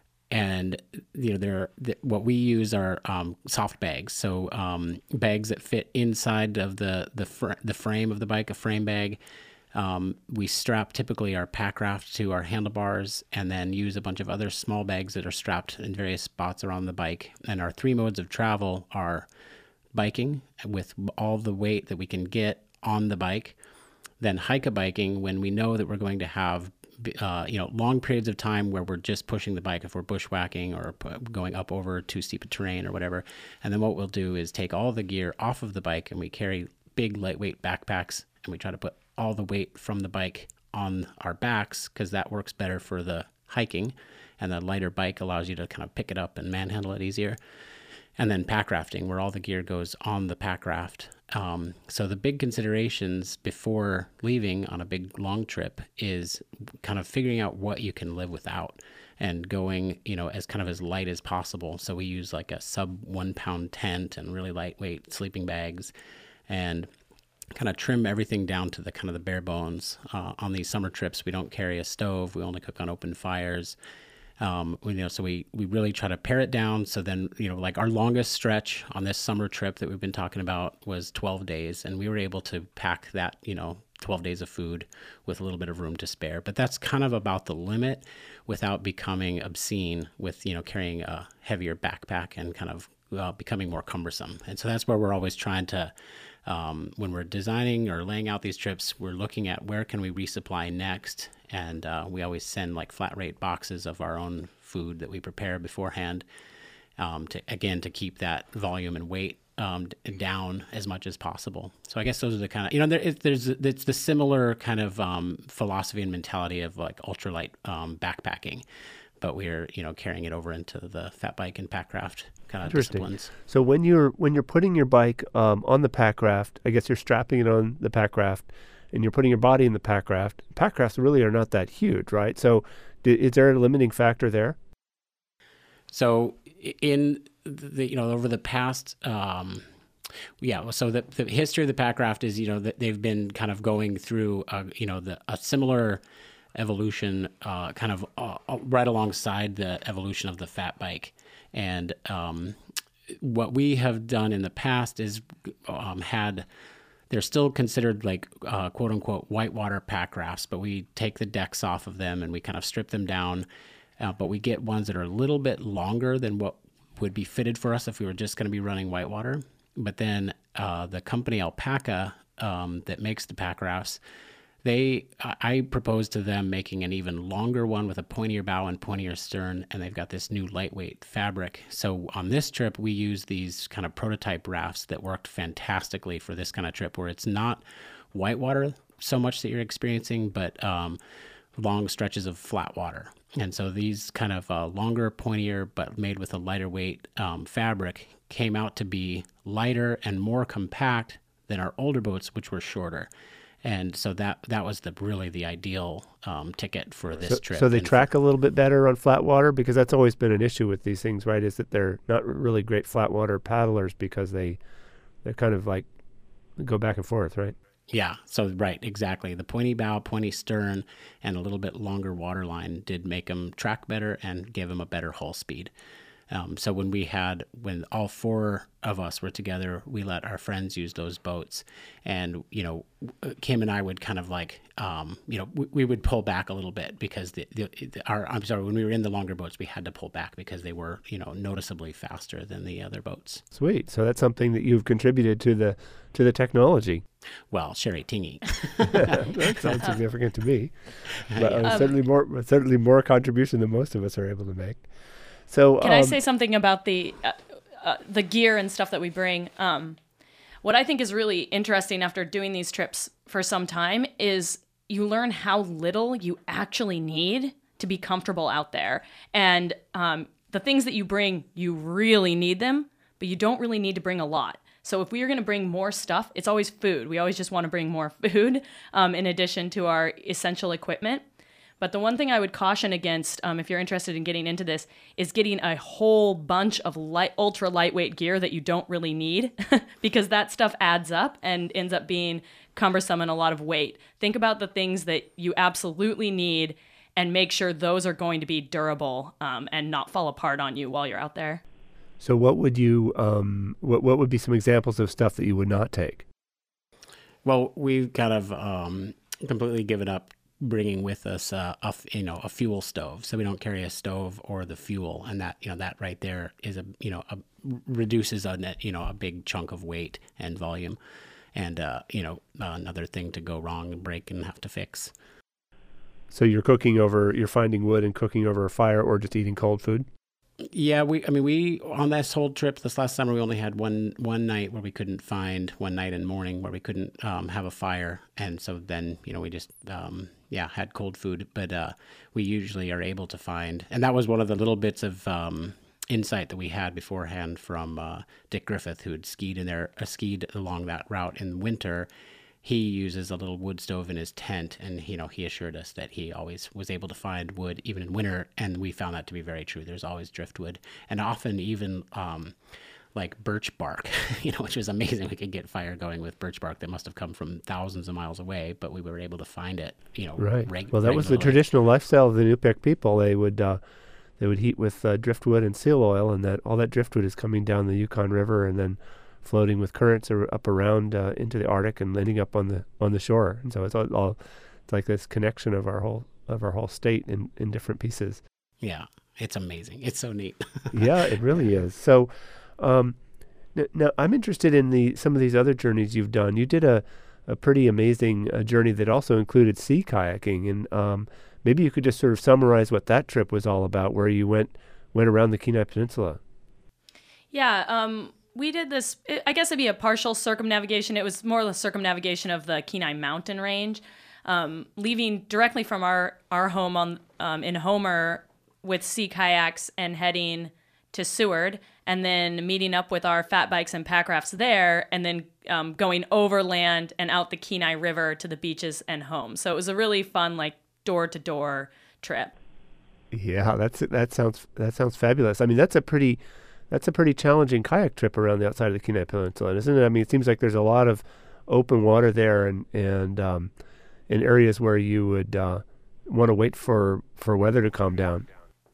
S2: And you know, there, the, what we use are um, soft bags, so um, bags that fit inside of the the fr- the frame of the bike, a frame bag. Um, we strap typically our packraft to our handlebars and then use a bunch of other small bags that are strapped in various spots around the bike. And our three modes of travel are biking with all the weight that we can get on the bike, then hike-a-biking when we know that we're going to have uh, you know, long periods of time where we're just pushing the bike if we're bushwhacking or going up over too steep a terrain or whatever. And then what we'll do is take all the gear off of the bike and we carry big lightweight backpacks and we try to put all the weight from the bike on our backs because that works better for the hiking, and the lighter bike allows you to kind of pick it up and manhandle it easier. And then packrafting, where all the gear goes on the packraft. Um, so the big considerations before leaving on a big long trip is kind of figuring out what you can live without and going, you know, as kind of as light as possible. So we use like a sub one pound tent and really lightweight sleeping bags, and kind of trim everything down to the kind of the bare bones. Uh, on these summer trips, we don't carry a stove. We only cook on open fires. Um, we, you know, so we, we really try to pare it down. So then, you know, like our longest stretch on this summer trip that we've been talking about was twelve days. And we were able to pack that, you know, twelve days of food with a little bit of room to spare. But that's kind of about the limit without becoming obscene with, you know, carrying a heavier backpack and kind of uh, becoming more cumbersome. And so that's where we're always trying to, Um, when we're designing or laying out these trips, we're looking at where can we resupply next. And uh, we always send like flat rate boxes of our own food that we prepare beforehand um, to, again, to keep that volume and weight um, d- down as much as possible. So I guess those are the kind of, you know, there, it, there's, it's the similar kind of um, philosophy and mentality of like ultralight um, backpacking, but we're, you know, carrying it over into the fat bike and packraft kind of disciplines.
S1: So when you're when you're putting your bike um, on the packraft, I guess you're strapping it on the packraft, and you're putting your body in the packraft. Packrafts really are not that huge, right? So d- is there a limiting factor there?
S2: So in the, you know, over the past, um, yeah, so the, the history of the packraft is, you know, that they've been kind of going through, uh, you know, the, a similar evolution, uh, kind of uh, right alongside the evolution of the fat bike. And um, what we have done in the past is um, had, they're still considered like uh, quote unquote whitewater pack rafts, but we take the decks off of them and we kind of strip them down. Uh, but we get ones that are a little bit longer than what would be fitted for us if we were just going to be running whitewater. But then uh, the company Alpaca um, that makes the pack rafts, They, I proposed to them making an even longer one with a pointier bow and pointier stern, and they've got this new lightweight fabric. So on this trip, we used these kind of prototype rafts that worked fantastically for this kind of trip, where it's not whitewater so much that you're experiencing, but um, long stretches of flat water. And so these kind of uh, longer, pointier, but made with a lighter weight um, fabric came out to be lighter and more compact than our older boats, which were shorter. And so that that was the really the ideal um, ticket for this
S1: so,
S2: trip.
S1: So they
S2: and
S1: track a little bit better on flat water, because that's always been an issue with these things, right? Is that they're not really great flat water paddlers because they they're kind of like go back and forth, right?
S2: Yeah. So right, exactly. The pointy bow, pointy stern, and a little bit longer water line did make them track better and give them a better hull speed. Um, so when we had, when all four of us were together, we let our friends use those boats. And, you know, Kim and I would kind of like, um, you know, we, we would pull back a little bit because the, the, the, our, I'm sorry, when we were in the longer boats, we had to pull back because they were, you know, noticeably faster than the other boats.
S1: Sweet. So that's something that you've contributed to the, to the technology.
S2: Well, Sherry Tingy.
S1: That sounds significant to me. But uh,
S3: Um,
S1: certainly more, certainly more contribution than most of us are able to make. So,
S3: Can
S1: um,
S3: I say something about the uh, uh, the gear and stuff that we bring? Um, what I think is really interesting after doing these trips for some time is you learn how little you actually need to be comfortable out there. And um, the things that you bring, you really need them, but you don't really need to bring a lot. So if we are going to bring more stuff, it's always food. We always just want to bring more food um, in addition to our essential equipment. But the one thing I would caution against, um, if you're interested in getting into this, is getting a whole bunch of light, ultra lightweight gear that you don't really need, because that stuff adds up and ends up being cumbersome and a lot of weight. Think about the things that you absolutely need and make sure those are going to be durable um, and not fall apart on you while you're out there.
S1: so what would you, um, what, what would be some examples of stuff that you would not take?
S2: Well, we've kind of um, completely given up bringing with us uh, a f- you know a fuel stove, so we don't carry a stove or the fuel, and that you know that right there is a you know a, reduces a net, you know a big chunk of weight and volume, and uh, you know uh, another thing to go wrong and break and have to fix.
S1: So you're cooking over, you're finding wood and cooking over a fire, or just eating cold food?
S2: Yeah, we I mean we on this whole trip this last summer we only had one one night where we couldn't find one night and morning where we couldn't um, have a fire, and so then you know we just um, yeah had cold food, but uh, we usually are able to find, and that was one of the little bits of um, insight that we had beforehand from uh, Dick Griffith, who had skied in there uh, skied along that route in winter. He uses a little wood stove in his tent, and you know he assured us that he always was able to find wood even in winter, and we found that to be very true. There's always driftwood, and often even um, like birch bark, you know, which was amazing. We could get fire going with birch bark that must have come from thousands of miles away, but we were able to find it. You know,
S1: Right.
S2: reg-
S1: Well, that was the
S2: regularly.
S1: traditional lifestyle of the Nupec people. They would uh, they would heat with uh, driftwood and seal oil, and that all that driftwood is coming down the Yukon River and then floating with currents or up around uh, into the Arctic and landing up on the on the shore. And so it's all, all it's like this connection of our whole of our whole state in, in different pieces.
S2: Yeah, it's amazing. It's so neat.
S1: Yeah, it really is. So um, n- now I'm interested in the some of these other journeys you've done. You did a, a pretty amazing uh, journey that also included sea kayaking, and um, maybe you could just sort of summarize what that trip was all about, where you went went around the Kenai Peninsula.
S3: Yeah, um, we did this, I guess it'd be a partial circumnavigation. It was more of a circumnavigation of the Kenai Mountain Range, um, leaving directly from our, our home on um, in Homer with sea kayaks and heading to Seward, and then meeting up with our fat bikes and pack rafts there, and then um, going overland and out the Kenai River to the beaches and home. So it was a really fun, like, door-to-door trip.
S1: Yeah, that's that sounds that sounds fabulous. I mean, that's a pretty that's a pretty challenging kayak trip around the outside of the Kenai Peninsula, isn't it? I mean, it seems like there's a lot of open water there, and and um, in areas where you would uh, want to wait for, for weather to calm down.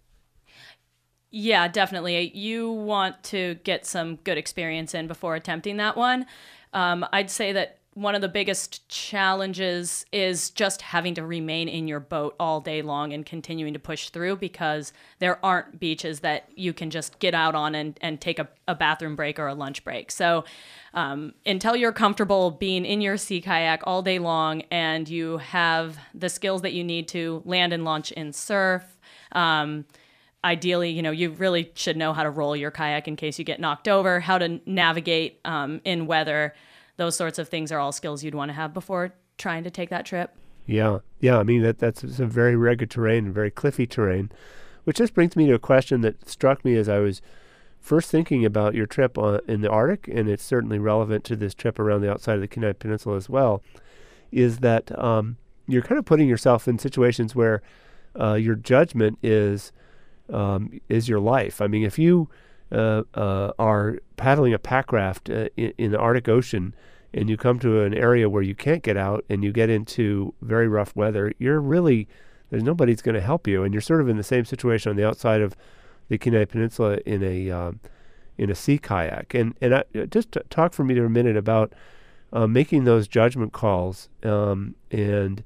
S3: Yeah, definitely. You want to get some good experience in before attempting that one. Um, I'd say that one of the biggest challenges is just having to remain in your boat all day long and continuing to push through, because there aren't beaches that you can just get out on and, and take a, a bathroom break or a lunch break. So um, until you're comfortable being in your sea kayak all day long and you have the skills that you need to land and launch in surf, um, ideally, you know, you really should know how to roll your kayak in case you get knocked over, how to navigate um, in weather. Those sorts of things are all skills you'd want to have before trying to take that trip.
S1: Yeah, yeah. I mean, that that's some very rugged terrain and very cliffy terrain, which just brings me to a question that struck me as I was first thinking about your trip on, in the Arctic, and it's certainly relevant to this trip around the outside of the Kenai Peninsula as well, is that um, you're kind of putting yourself in situations where uh, your judgment is um, is your life. I mean, if you uh, uh, are paddling a pack raft uh, in, in the Arctic Ocean, and you come to an area where you can't get out and you get into very rough weather, you're really, there's nobody's going to help you. And you're sort of in the same situation on the outside of the Kenai Peninsula in a um, in a sea kayak. And and I, just t- talk for me for a minute about uh, making those judgment calls. Um, and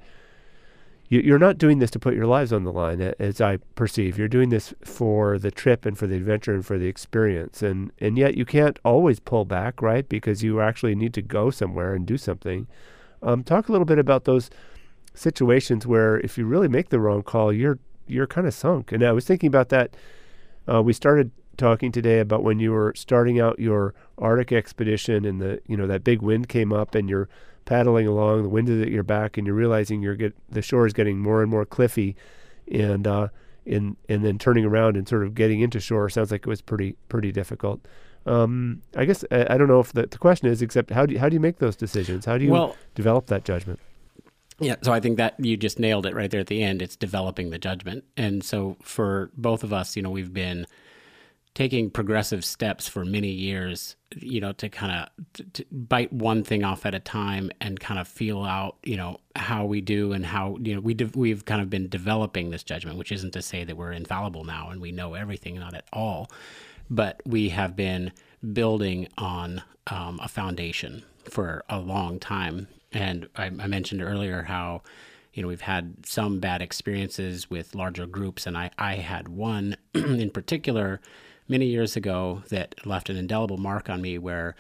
S1: you, you're not doing this to put your lives on the line, as I perceive. You're doing this for the trip and for the adventure and for the experience. And, and yet you can't always pull back, right? Because you actually need to go somewhere and do something. Um, talk a little bit about those situations where if you really make the wrong call, you're you're kind of sunk. And I was thinking about that. Uh, we started talking today about when you were starting out your Arctic expedition and the you know that big wind came up and you're paddling along, the wind is at your back, and you're realizing you're get the shore is getting more and more cliffy, and uh, and and then turning around and sort of getting into shore sounds like it was pretty pretty difficult. Um, I guess I, I don't know if the, the question is, except how do you, how do you make those decisions? How do you
S2: well,
S1: develop that judgment?
S2: Yeah, so I think that you just nailed it right there at the end. It's developing the judgment, and so for both of us, you know, we've been taking progressive steps for many years, you know, to kind of t- t- bite one thing off at a time and kind of feel out, you know, how we do and how, you know, we de- we've kind of been developing this judgment, which isn't to say that we're infallible now and we know everything, not at all, but we have been building on um, a foundation for a long time. And I, I mentioned earlier how, you know, we've had some bad experiences with larger groups, and I, I had one in particular many years ago that left an indelible mark on me where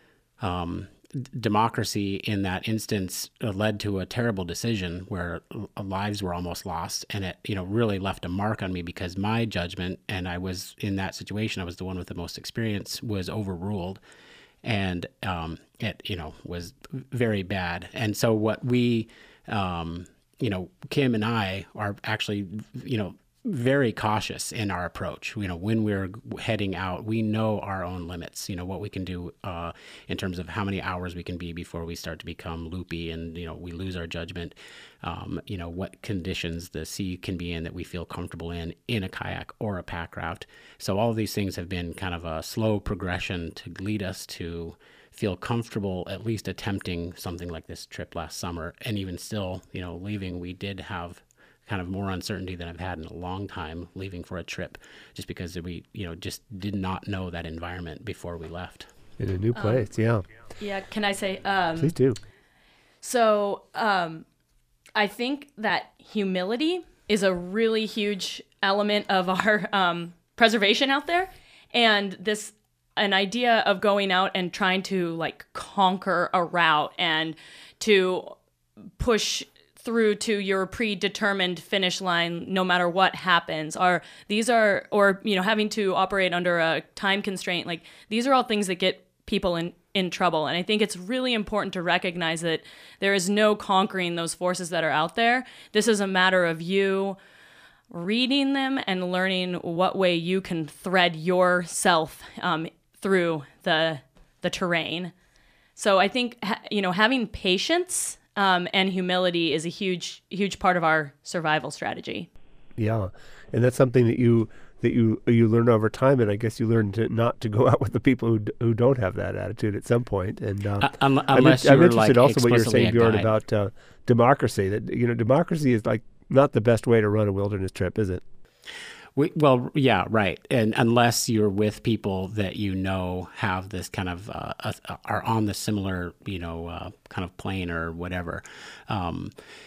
S2: um, d- democracy in that instance uh, led to a terrible decision where l- lives were almost lost. And it, you know, really left a mark on me because my judgment, and I was in that situation, I was the one with the most experience, was overruled. And um, it, you know, was very bad. And so what we, um, you know, Kim and I are actually, you know, very cautious in our approach. You know, when we're heading out, we know our own limits, you know, what we can do uh, in terms of how many hours we can be before we start to become loopy and, you know, we lose our judgment, um, you know, what conditions the sea can be in that we feel comfortable in, in a kayak or a pack raft. So all of these things have been kind of a slow progression to lead us to feel comfortable at least attempting something like this trip last summer. And even still, you know, leaving, we did have kind of more uncertainty than I've had in a long time leaving for a trip, just because we, you know, just did not know that environment before we left.
S1: In a new place,
S3: um,
S1: yeah.
S3: Yeah, can I say? Um,
S1: Please do.
S3: So um, I think that humility is a really huge element of our um, preservation out there. And this, an idea of going out and trying to like conquer a route and to push through to your predetermined finish line no matter what happens, are these are or you know having to operate under a time constraint, like these are all things that get people in in trouble. And I think it's really important to recognize that there is no conquering those forces that are out there. This is a matter of you reading them and learning what way you can thread yourself um, through the the terrain. So I think ha- you know having patience Um, and humility is a huge, huge part of our survival strategy.
S1: Yeah, and that's something that you that you you learn over time, and I guess you learn to not to go out with the people who d- who don't have that attitude at some point. And uh,
S2: uh, un-
S1: I'm,
S2: unless
S1: I'm
S2: you're
S1: interested
S2: like
S1: also what you're
S2: explicitly
S1: saying,
S2: a
S1: Bjorn,
S2: guide.
S1: about uh, democracy. That you know, democracy is like not the best way to run a wilderness trip, is it?
S2: We, well, yeah, right. And unless you're with people that you know have this kind of uh, uh, are on the similar, you know, uh, kind of plane or whatever. Um,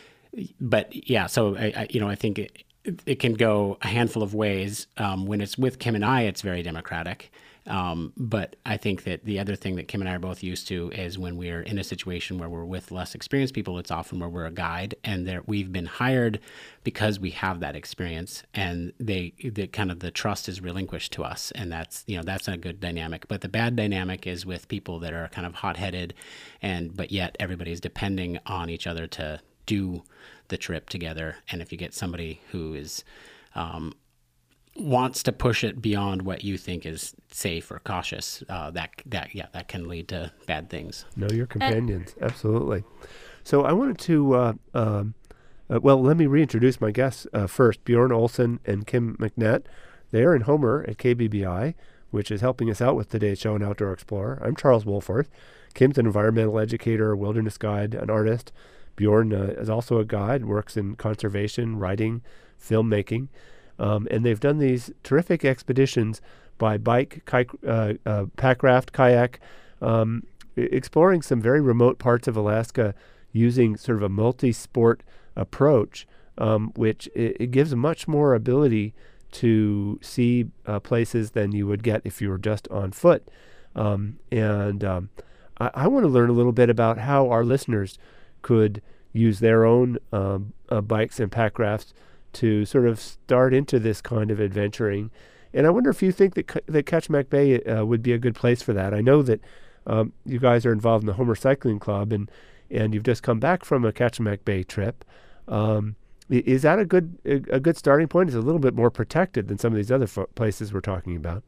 S2: but yeah, so I, I, you know, I think it, it can go a handful of ways. Um, when it's with Kim and I, it's very democratic. Um, but I think that the other thing that Kim and I are both used to is when we're in a situation where we're with less experienced people, it's often where we're a guide, and there we've been hired because we have that experience, and they, the kind of the trust is relinquished to us, and that's, you know, that's a good dynamic. But the bad dynamic is with people that are kind of hot-headed, and but yet everybody's depending on each other to do the trip together. And if you get somebody who is um, wants to push it beyond what you think is safe or cautious, uh, that that yeah, that can lead to bad things.
S1: Know your companions, and absolutely. So I wanted to, uh, um, uh, well, let me reintroduce my guests uh, first. Bjorn Olsen and Kim McNett. They are in Homer at K B B I, which is helping us out with today's show, An Outdoor Explorer. I'm Charles Wohlforth. Kim's an environmental educator, wilderness guide, an artist. Bjorn uh, is also a guide, works in conservation, writing, filmmaking. Um, and they've done these terrific expeditions by bike, ki- uh, uh, packraft, kayak, um, exploring some very remote parts of Alaska using sort of a multi-sport approach, um, which it, it gives much more ability to see uh, places than you would get if you were just on foot. Um, and um, I, I want to learn a little bit about how our listeners could use their own um, uh, bikes and packrafts to sort of start into this kind of adventuring. And I wonder if you think that, that Kachemak Bay uh, would be a good place for that. I know that um, you guys are involved in the Homer Cycling Club, and, and you've just come back from a Kachemak Bay trip. Um, is that a good a, a good starting point? It's a little bit more protected than some of these other fo- places we're talking about.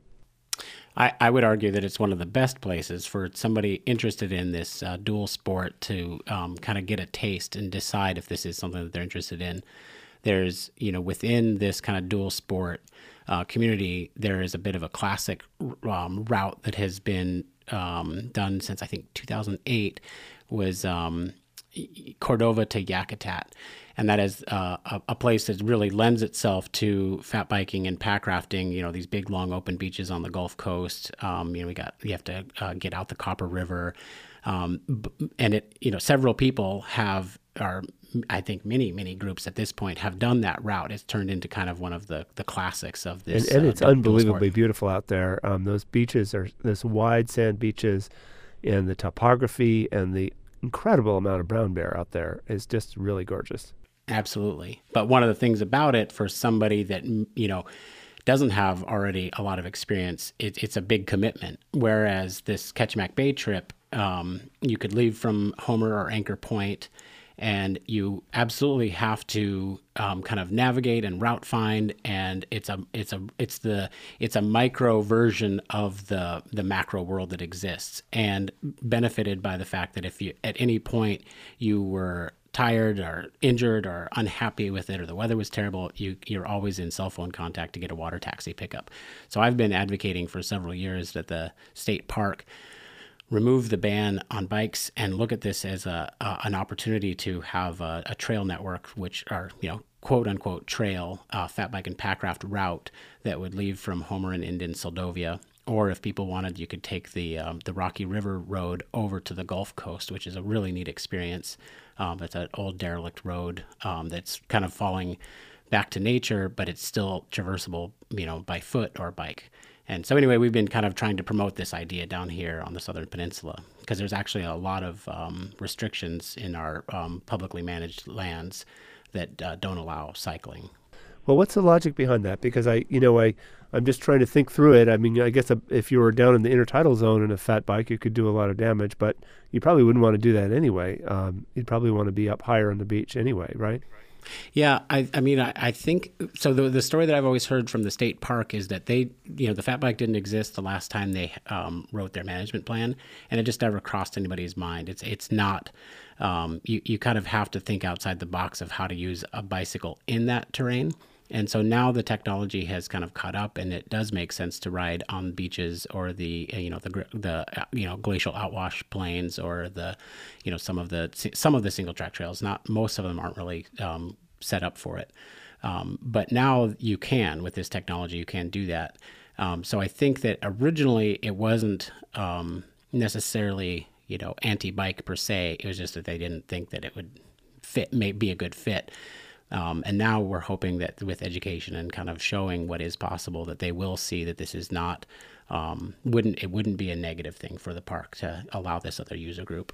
S2: I, I would argue that it's one of the best places for somebody interested in this uh, dual sport to um, kind of get a taste and decide if this is something that they're interested in. There's, you know, within this kind of dual sport uh, community, there is a bit of a classic um, route that has been um, done since I think two thousand eight, was um, Cordova to Yakutat. And that is uh, a, a place that really lends itself to fat biking and pack rafting. You know, these big, long, open beaches on the Gulf Coast. Um, you know, we got you have to uh, get out the Copper River, um, and it. You know, several people have are. I think many, many groups at this point have done that route. It's turned into kind of one of the, the classics of this.
S1: And, and
S2: uh,
S1: it's unbelievably beautiful out there. Um, those beaches are this wide sand beaches, and the topography and the incredible amount of brown bear out there is just really gorgeous.
S2: Absolutely. But one of the things about it for somebody that, you know, doesn't have already a lot of experience, it, it's a big commitment. Whereas this Kachemak Bay trip, um, you could leave from Homer or Anchor Point, and you absolutely have to um, kind of navigate and route find, and it's a it's a it's the it's a micro version of the the macro world that exists, and benefited by the fact that if you at any point you were tired or injured or unhappy with it, or the weather was terrible, you you're always in cell phone contact to get a water taxi pickup. So I've been advocating for several years that the state park remove the ban on bikes and look at this as a, a an opportunity to have a, a trail network, which are, you know, quote unquote trail uh, fat bike and packraft route that would leave from Homer and end in Seldovia. Or if people wanted, you could take the um, the Rocky River Road over to the Gulf Coast, which is a really neat experience. Um, it's an old derelict road um, that's kind of falling back to nature, but it's still traversable, you know, by foot or bike. And so anyway, we've been kind of trying to promote this idea down here on the Southern Peninsula, because there's actually a lot of um, restrictions in our um, publicly managed lands that uh, don't allow cycling.
S1: Well, what's the logic behind that? Because I, you know, I, I'm just trying to think through it. I mean, I guess a, if you were down in the intertidal zone in a fat bike, you could do a lot of damage, but you probably wouldn't want to do that anyway. Um, you'd probably want to be up higher on the beach anyway, right?
S2: Yeah, I, I mean, I, I think, so the the story that I've always heard from the state park is that they, you know, the fat bike didn't exist the last time they um, wrote their management plan, and it just never crossed anybody's mind. It's it's not, um, you, you kind of have to think outside the box of how to use a bicycle in that terrain. And so now the technology has kind of caught up, and it does make sense to ride on beaches or the, you know, the the you know glacial outwash plains, or the, you know, some of the some of the single track trails. Not most of them aren't really um, set up for it, um, but now you can, with this technology, you can do that. Um, so I think that originally it wasn't um, necessarily, you know, anti-bike per se. It was just that they didn't think that it would fit, may be a good fit. Um, and now we're hoping that with education and kind of showing what is possible, that they will see that this is not, um, wouldn't it wouldn't be a negative thing for the park to allow this other user group.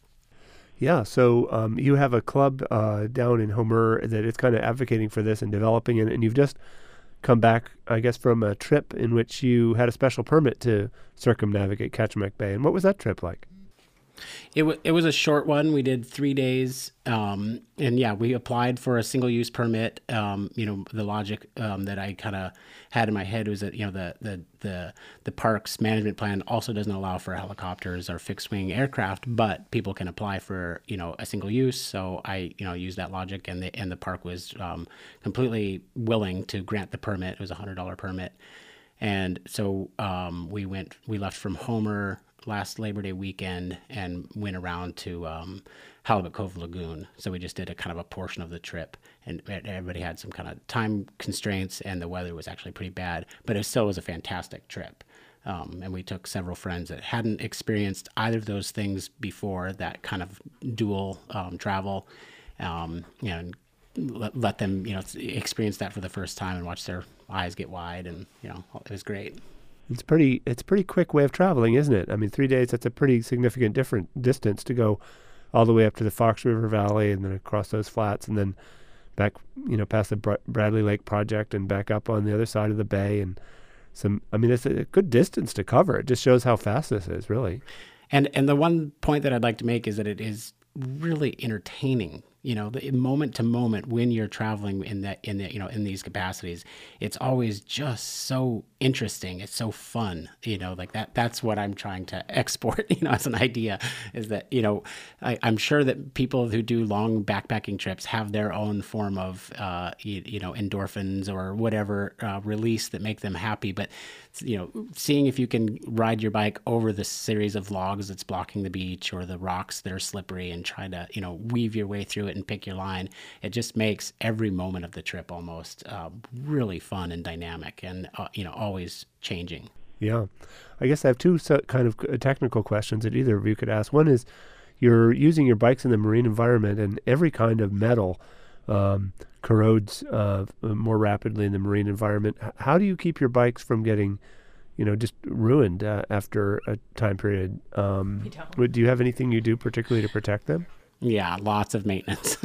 S1: Yeah, so um, you have a club uh, down in Homer that is kind of advocating for this and developing it, and you've just come back, I guess, from a trip in which you had a special permit to circumnavigate Kachemak Bay. And what was that trip like?
S2: It, w- it was a short one. We did three days. Um, and yeah, we applied for a single use permit. Um, you know, the logic um, that I kind of had in my head was that, you know, the, the, the, the park's management plan also doesn't allow for helicopters or fixed wing aircraft, but people can apply for, you know, a single use. So I, you know, used that logic, and the, and the park was um, completely willing to grant the permit. It was a hundred dollar permit. And so um, we went, we left from Homer last Labor Day weekend and went around to um, Halibut Cove Lagoon. So we just did a kind of a portion of the trip, and everybody had some kind of time constraints, and the weather was actually pretty bad, but it still was a fantastic trip. Um, and we took several friends that hadn't experienced either of those things before, that kind of dual um, travel, um, you know, and let, let them, you know, experience that for the first time and watch their eyes get wide, and, you know, it was great.
S1: It's pretty. It's a pretty quick way of traveling, isn't it? I mean, three days. That's a pretty significant different distance to go all the way up to the Fox River Valley and then across those flats and then back, you know, past the Br- Bradley Lake Project and back up on the other side of the bay. And some. I mean, it's a good distance to cover. It just shows how fast this is, really.
S2: And and the one point that I'd like to make is that it is really entertaining. You know, the moment to moment when you're traveling in that, in the, you know, in these capacities, it's always just so interesting. It's so fun, you know, like that, that's what I'm trying to export, you know, as an idea, is that, you know, I, I'm sure that people who do long backpacking trips have their own form of, uh, you, you know, endorphins or whatever uh, release that make them happy. But, you know, seeing if you can ride your bike over the series of logs that's blocking the beach or the rocks that are slippery and try to, you know, weave your way through it and pick your line, it just makes every moment of the trip almost uh, really fun and dynamic and, uh, you know, always changing.
S1: Yeah. I guess I have two so, kind of technical questions that either of you could ask. One is, you're using your bikes in the marine environment, and every kind of metal um, corrodes uh, more rapidly in the marine environment. H- how do you keep your bikes from getting, you know, just ruined uh, after a time period? Um,
S3: We don't.
S1: Do you have anything you do particularly to protect them?
S2: Yeah, lots of maintenance.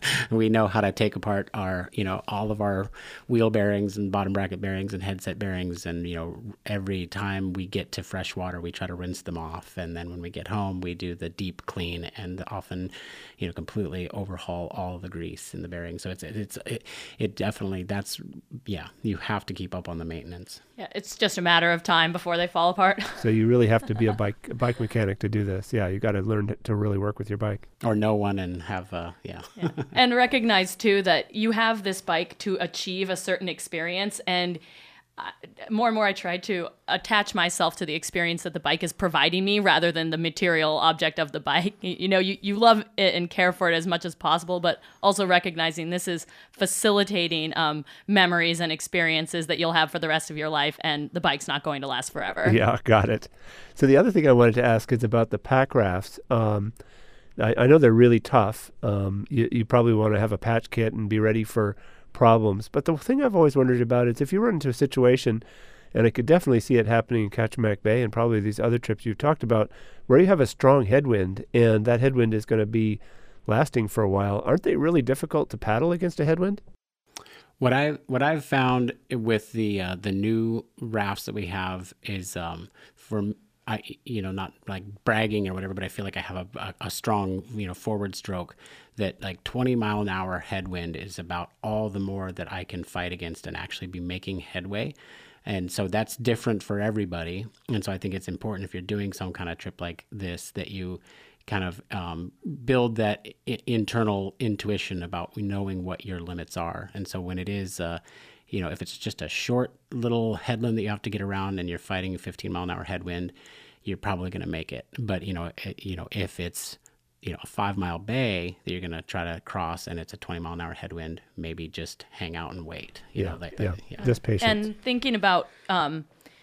S2: We know how to take apart our, you know, all of our wheel bearings and bottom bracket bearings and headset bearings. And, you know, every time we get to fresh water, we try to rinse them off. And then when we get home, we do the deep clean and often, you know, completely overhaul all of the grease in the bearings. So it's, it's, it, it definitely, that's, yeah, you have to keep up on the maintenance.
S3: Yeah, it's just a matter of time before they fall apart.
S1: So you really have to be a bike a bike mechanic to do this. Yeah, you got to learn to, to really work with your bike.
S2: Or know one and have, uh, yeah.
S3: Yeah. And recognize too that you have this bike to achieve a certain experience, and uh, more and more I try to attach myself to the experience that the bike is providing me rather than the material object of the bike. You, you know, you, you love it and care for it as much as possible, but also recognizing this is facilitating um, memories and experiences that you'll have for the rest of your life, and the bike's not going to last forever.
S1: Yeah, got it. So the other thing I wanted to ask is about the pack rafts. Um, I, I know they're really tough. Um, you, you probably want to have a patch kit and be ready for problems. But the thing I've always wondered about is if you run into a situation, and I could definitely see it happening in Kachemak Bay and probably these other trips you've talked about, where you have a strong headwind, and that headwind is going to be lasting for a while. Aren't they really difficult to paddle against a headwind?
S2: What I what I've found with the uh, the new rafts that we have is um, for I you know not like bragging or whatever, but I feel like I have a, a, a strong you know forward stroke that like twenty mile an hour headwind is about all the more that I can fight against and actually be making headway. And so that's different for everybody. And so I think it's important if you're doing some kind of trip like this that you kind of um, build that I- internal intuition about knowing what your limits are. And so when it is, uh, you know, if it's just a short little headland that you have to get around and you're fighting a fifteen mile an hour headwind, you're probably going to make it. But, you know, it, you know, if it's, you know, a five mile bay that you're going to try to cross and it's a twenty mile an hour headwind, maybe just hang out and wait. You
S1: Yeah,
S2: know, like,
S1: yeah.
S2: yeah.
S1: Just patience.
S3: And thinking about um,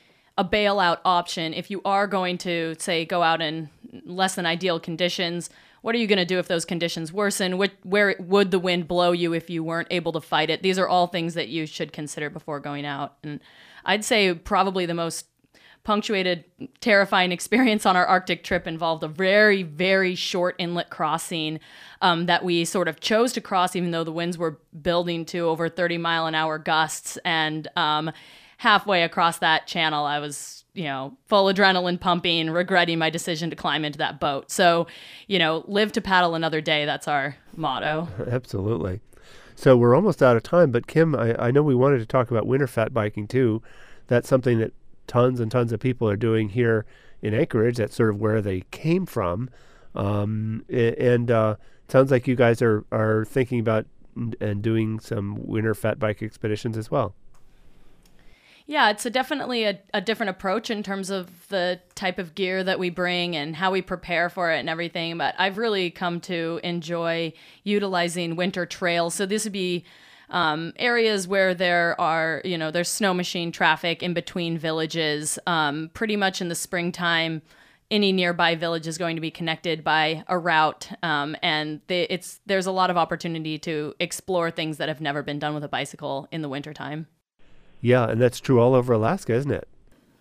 S3: a bailout option, if you are going to, say, go out in less than ideal conditions, what are you going to do if those conditions worsen? What, where would the wind blow you if you weren't able to fight it? These are all things that you should consider before going out. And I'd say probably the most punctuated, terrifying experience on our Arctic trip involved a very, very short inlet crossing um, that we sort of chose to cross, even though the winds were building to over thirty mile an hour gusts. And um, halfway across that channel, I was you know, full adrenaline pumping, regretting my decision to climb into that boat. So, you know, live to paddle another day. That's our motto.
S1: Absolutely. So we're almost out of time, but Kim, I, I know we wanted to talk about winter fat biking too. That's something that tons and tons of people are doing here in Anchorage. That's sort of where they came from. Um, and uh, it sounds like you guys are, are thinking about and doing some winter fat bike expeditions as well.
S3: Yeah, it's a definitely a, a different approach in terms of the type of gear that we bring and how we prepare for it and everything. But I've really come to enjoy utilizing winter trails. So this would be um, areas where there are, you know, there's snow machine traffic in between villages. Um, pretty much in the springtime, any nearby village is going to be connected by a route. Um, and they, it's there's a lot of opportunity to explore things that have never been done with a bicycle in the wintertime.
S1: Yeah, and that's true all over Alaska, isn't it?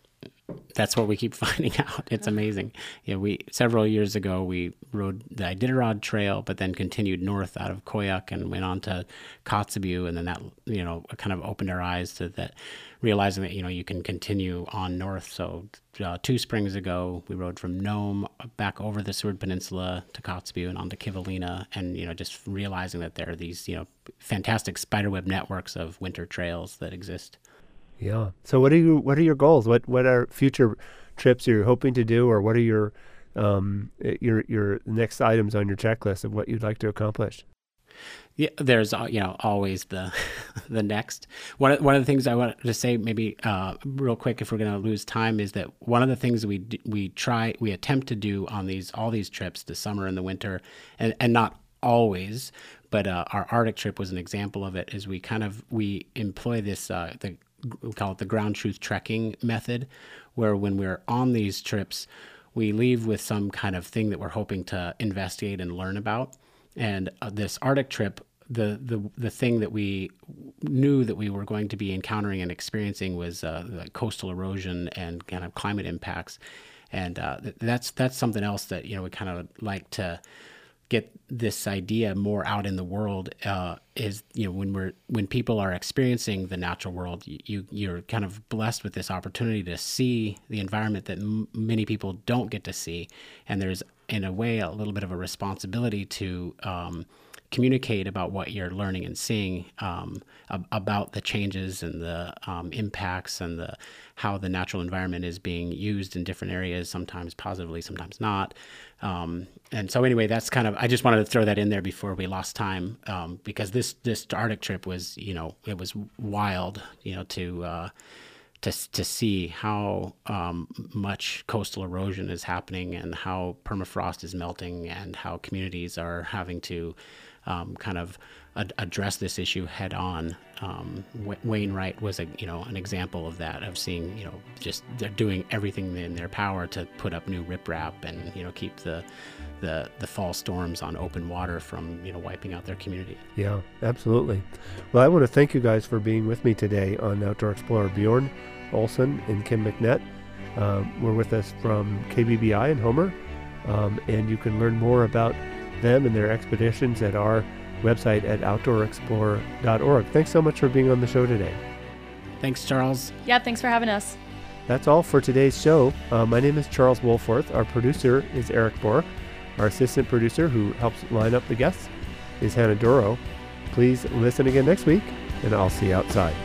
S2: That's what we keep finding out. It's amazing. Yeah, we several years ago we rode the Iditarod Trail, but then continued north out of Koyuk and went on to Kotzebue, and then that you know kind of opened our eyes to that, realizing that you know you can continue on north. So uh, two springs ago we rode from Nome back over the Seward Peninsula to Kotzebue and on to Kivalina, and you know just realizing that there are these you know fantastic spiderweb networks of winter trails that exist.
S1: Yeah. So what are you? What are your goals? What What are future trips you're hoping to do, or what are your um, your your next items on your checklist of what you'd like to accomplish?
S2: Yeah, there's uh, you know always the the next one. Of, one of the things I wanted to say, maybe uh, real quick, if we're going to lose time, is that one of the things we d- we try we attempt to do on these all these trips, the summer and the winter, and and not always, but uh, our Arctic trip was an example of it. Is we kind of we employ this uh, the we call it the ground truth trekking method, where when we're on these trips, we leave with some kind of thing that we're hoping to investigate and learn about. And uh, this Arctic trip, the, the the thing that we knew that we were going to be encountering and experiencing was uh, the coastal erosion and kind of climate impacts. And uh, that's that's something else that you know we kind of like to get this idea more out in the world. Uh, is you know when we're when people are experiencing the natural world, you you're kind of blessed with this opportunity to see the environment that m- many people don't get to see, and there's in a way a little bit of a responsibility to um, communicate about what you're learning and seeing um, ab- about the changes and the um, impacts and the how the natural environment is being used in different areas, sometimes positively, sometimes not. Um, and so anyway, that's kind of, I just wanted to throw that in there before we lost time, um, because this, this Arctic trip was, you know, it was wild, you know, to, uh, to, to see how um, much coastal erosion is happening and how permafrost is melting and how communities are having to um, kind of ad- address this issue head on. Um, w- Wainwright was a you know an example of that, of seeing you know just they're doing everything in their power to put up new riprap and you know keep the the the fall storms on open water from you know wiping out their community.
S1: Yeah, absolutely. Well, I want to thank you guys for being with me today on Outdoor Explorer. Bjorn Olson and Kim McNett um, were with us from K B B I in Homer, um, and you can learn more about them and their expeditions at our website at outdoor explorer dot org. Thanks so much for being on the show today.
S2: Thanks, Charles.
S3: Yeah, thanks for having us.
S1: That's all for today's show. Uh, my name is Charles Wolforth. Our producer is Eric Bohr. Our assistant producer, who helps line up the guests, is Hannah Doro. Please listen again next week, and I'll see you outside.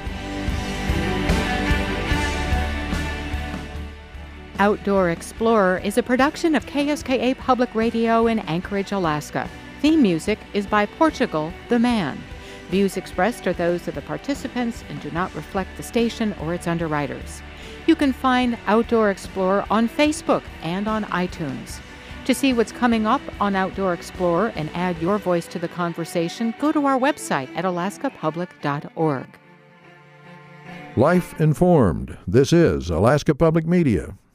S4: Outdoor Explorer is a production of K S K A Public Radio in Anchorage, Alaska. Theme music is by Portugal the Man. Views expressed are those of the participants and do not reflect the station or its underwriters. You can find Outdoor Explorer on Facebook and on iTunes. To see what's coming up on Outdoor Explorer and add your voice to the conversation, go to our website at alaska public dot org.
S5: Life Informed. This is Alaska Public Media.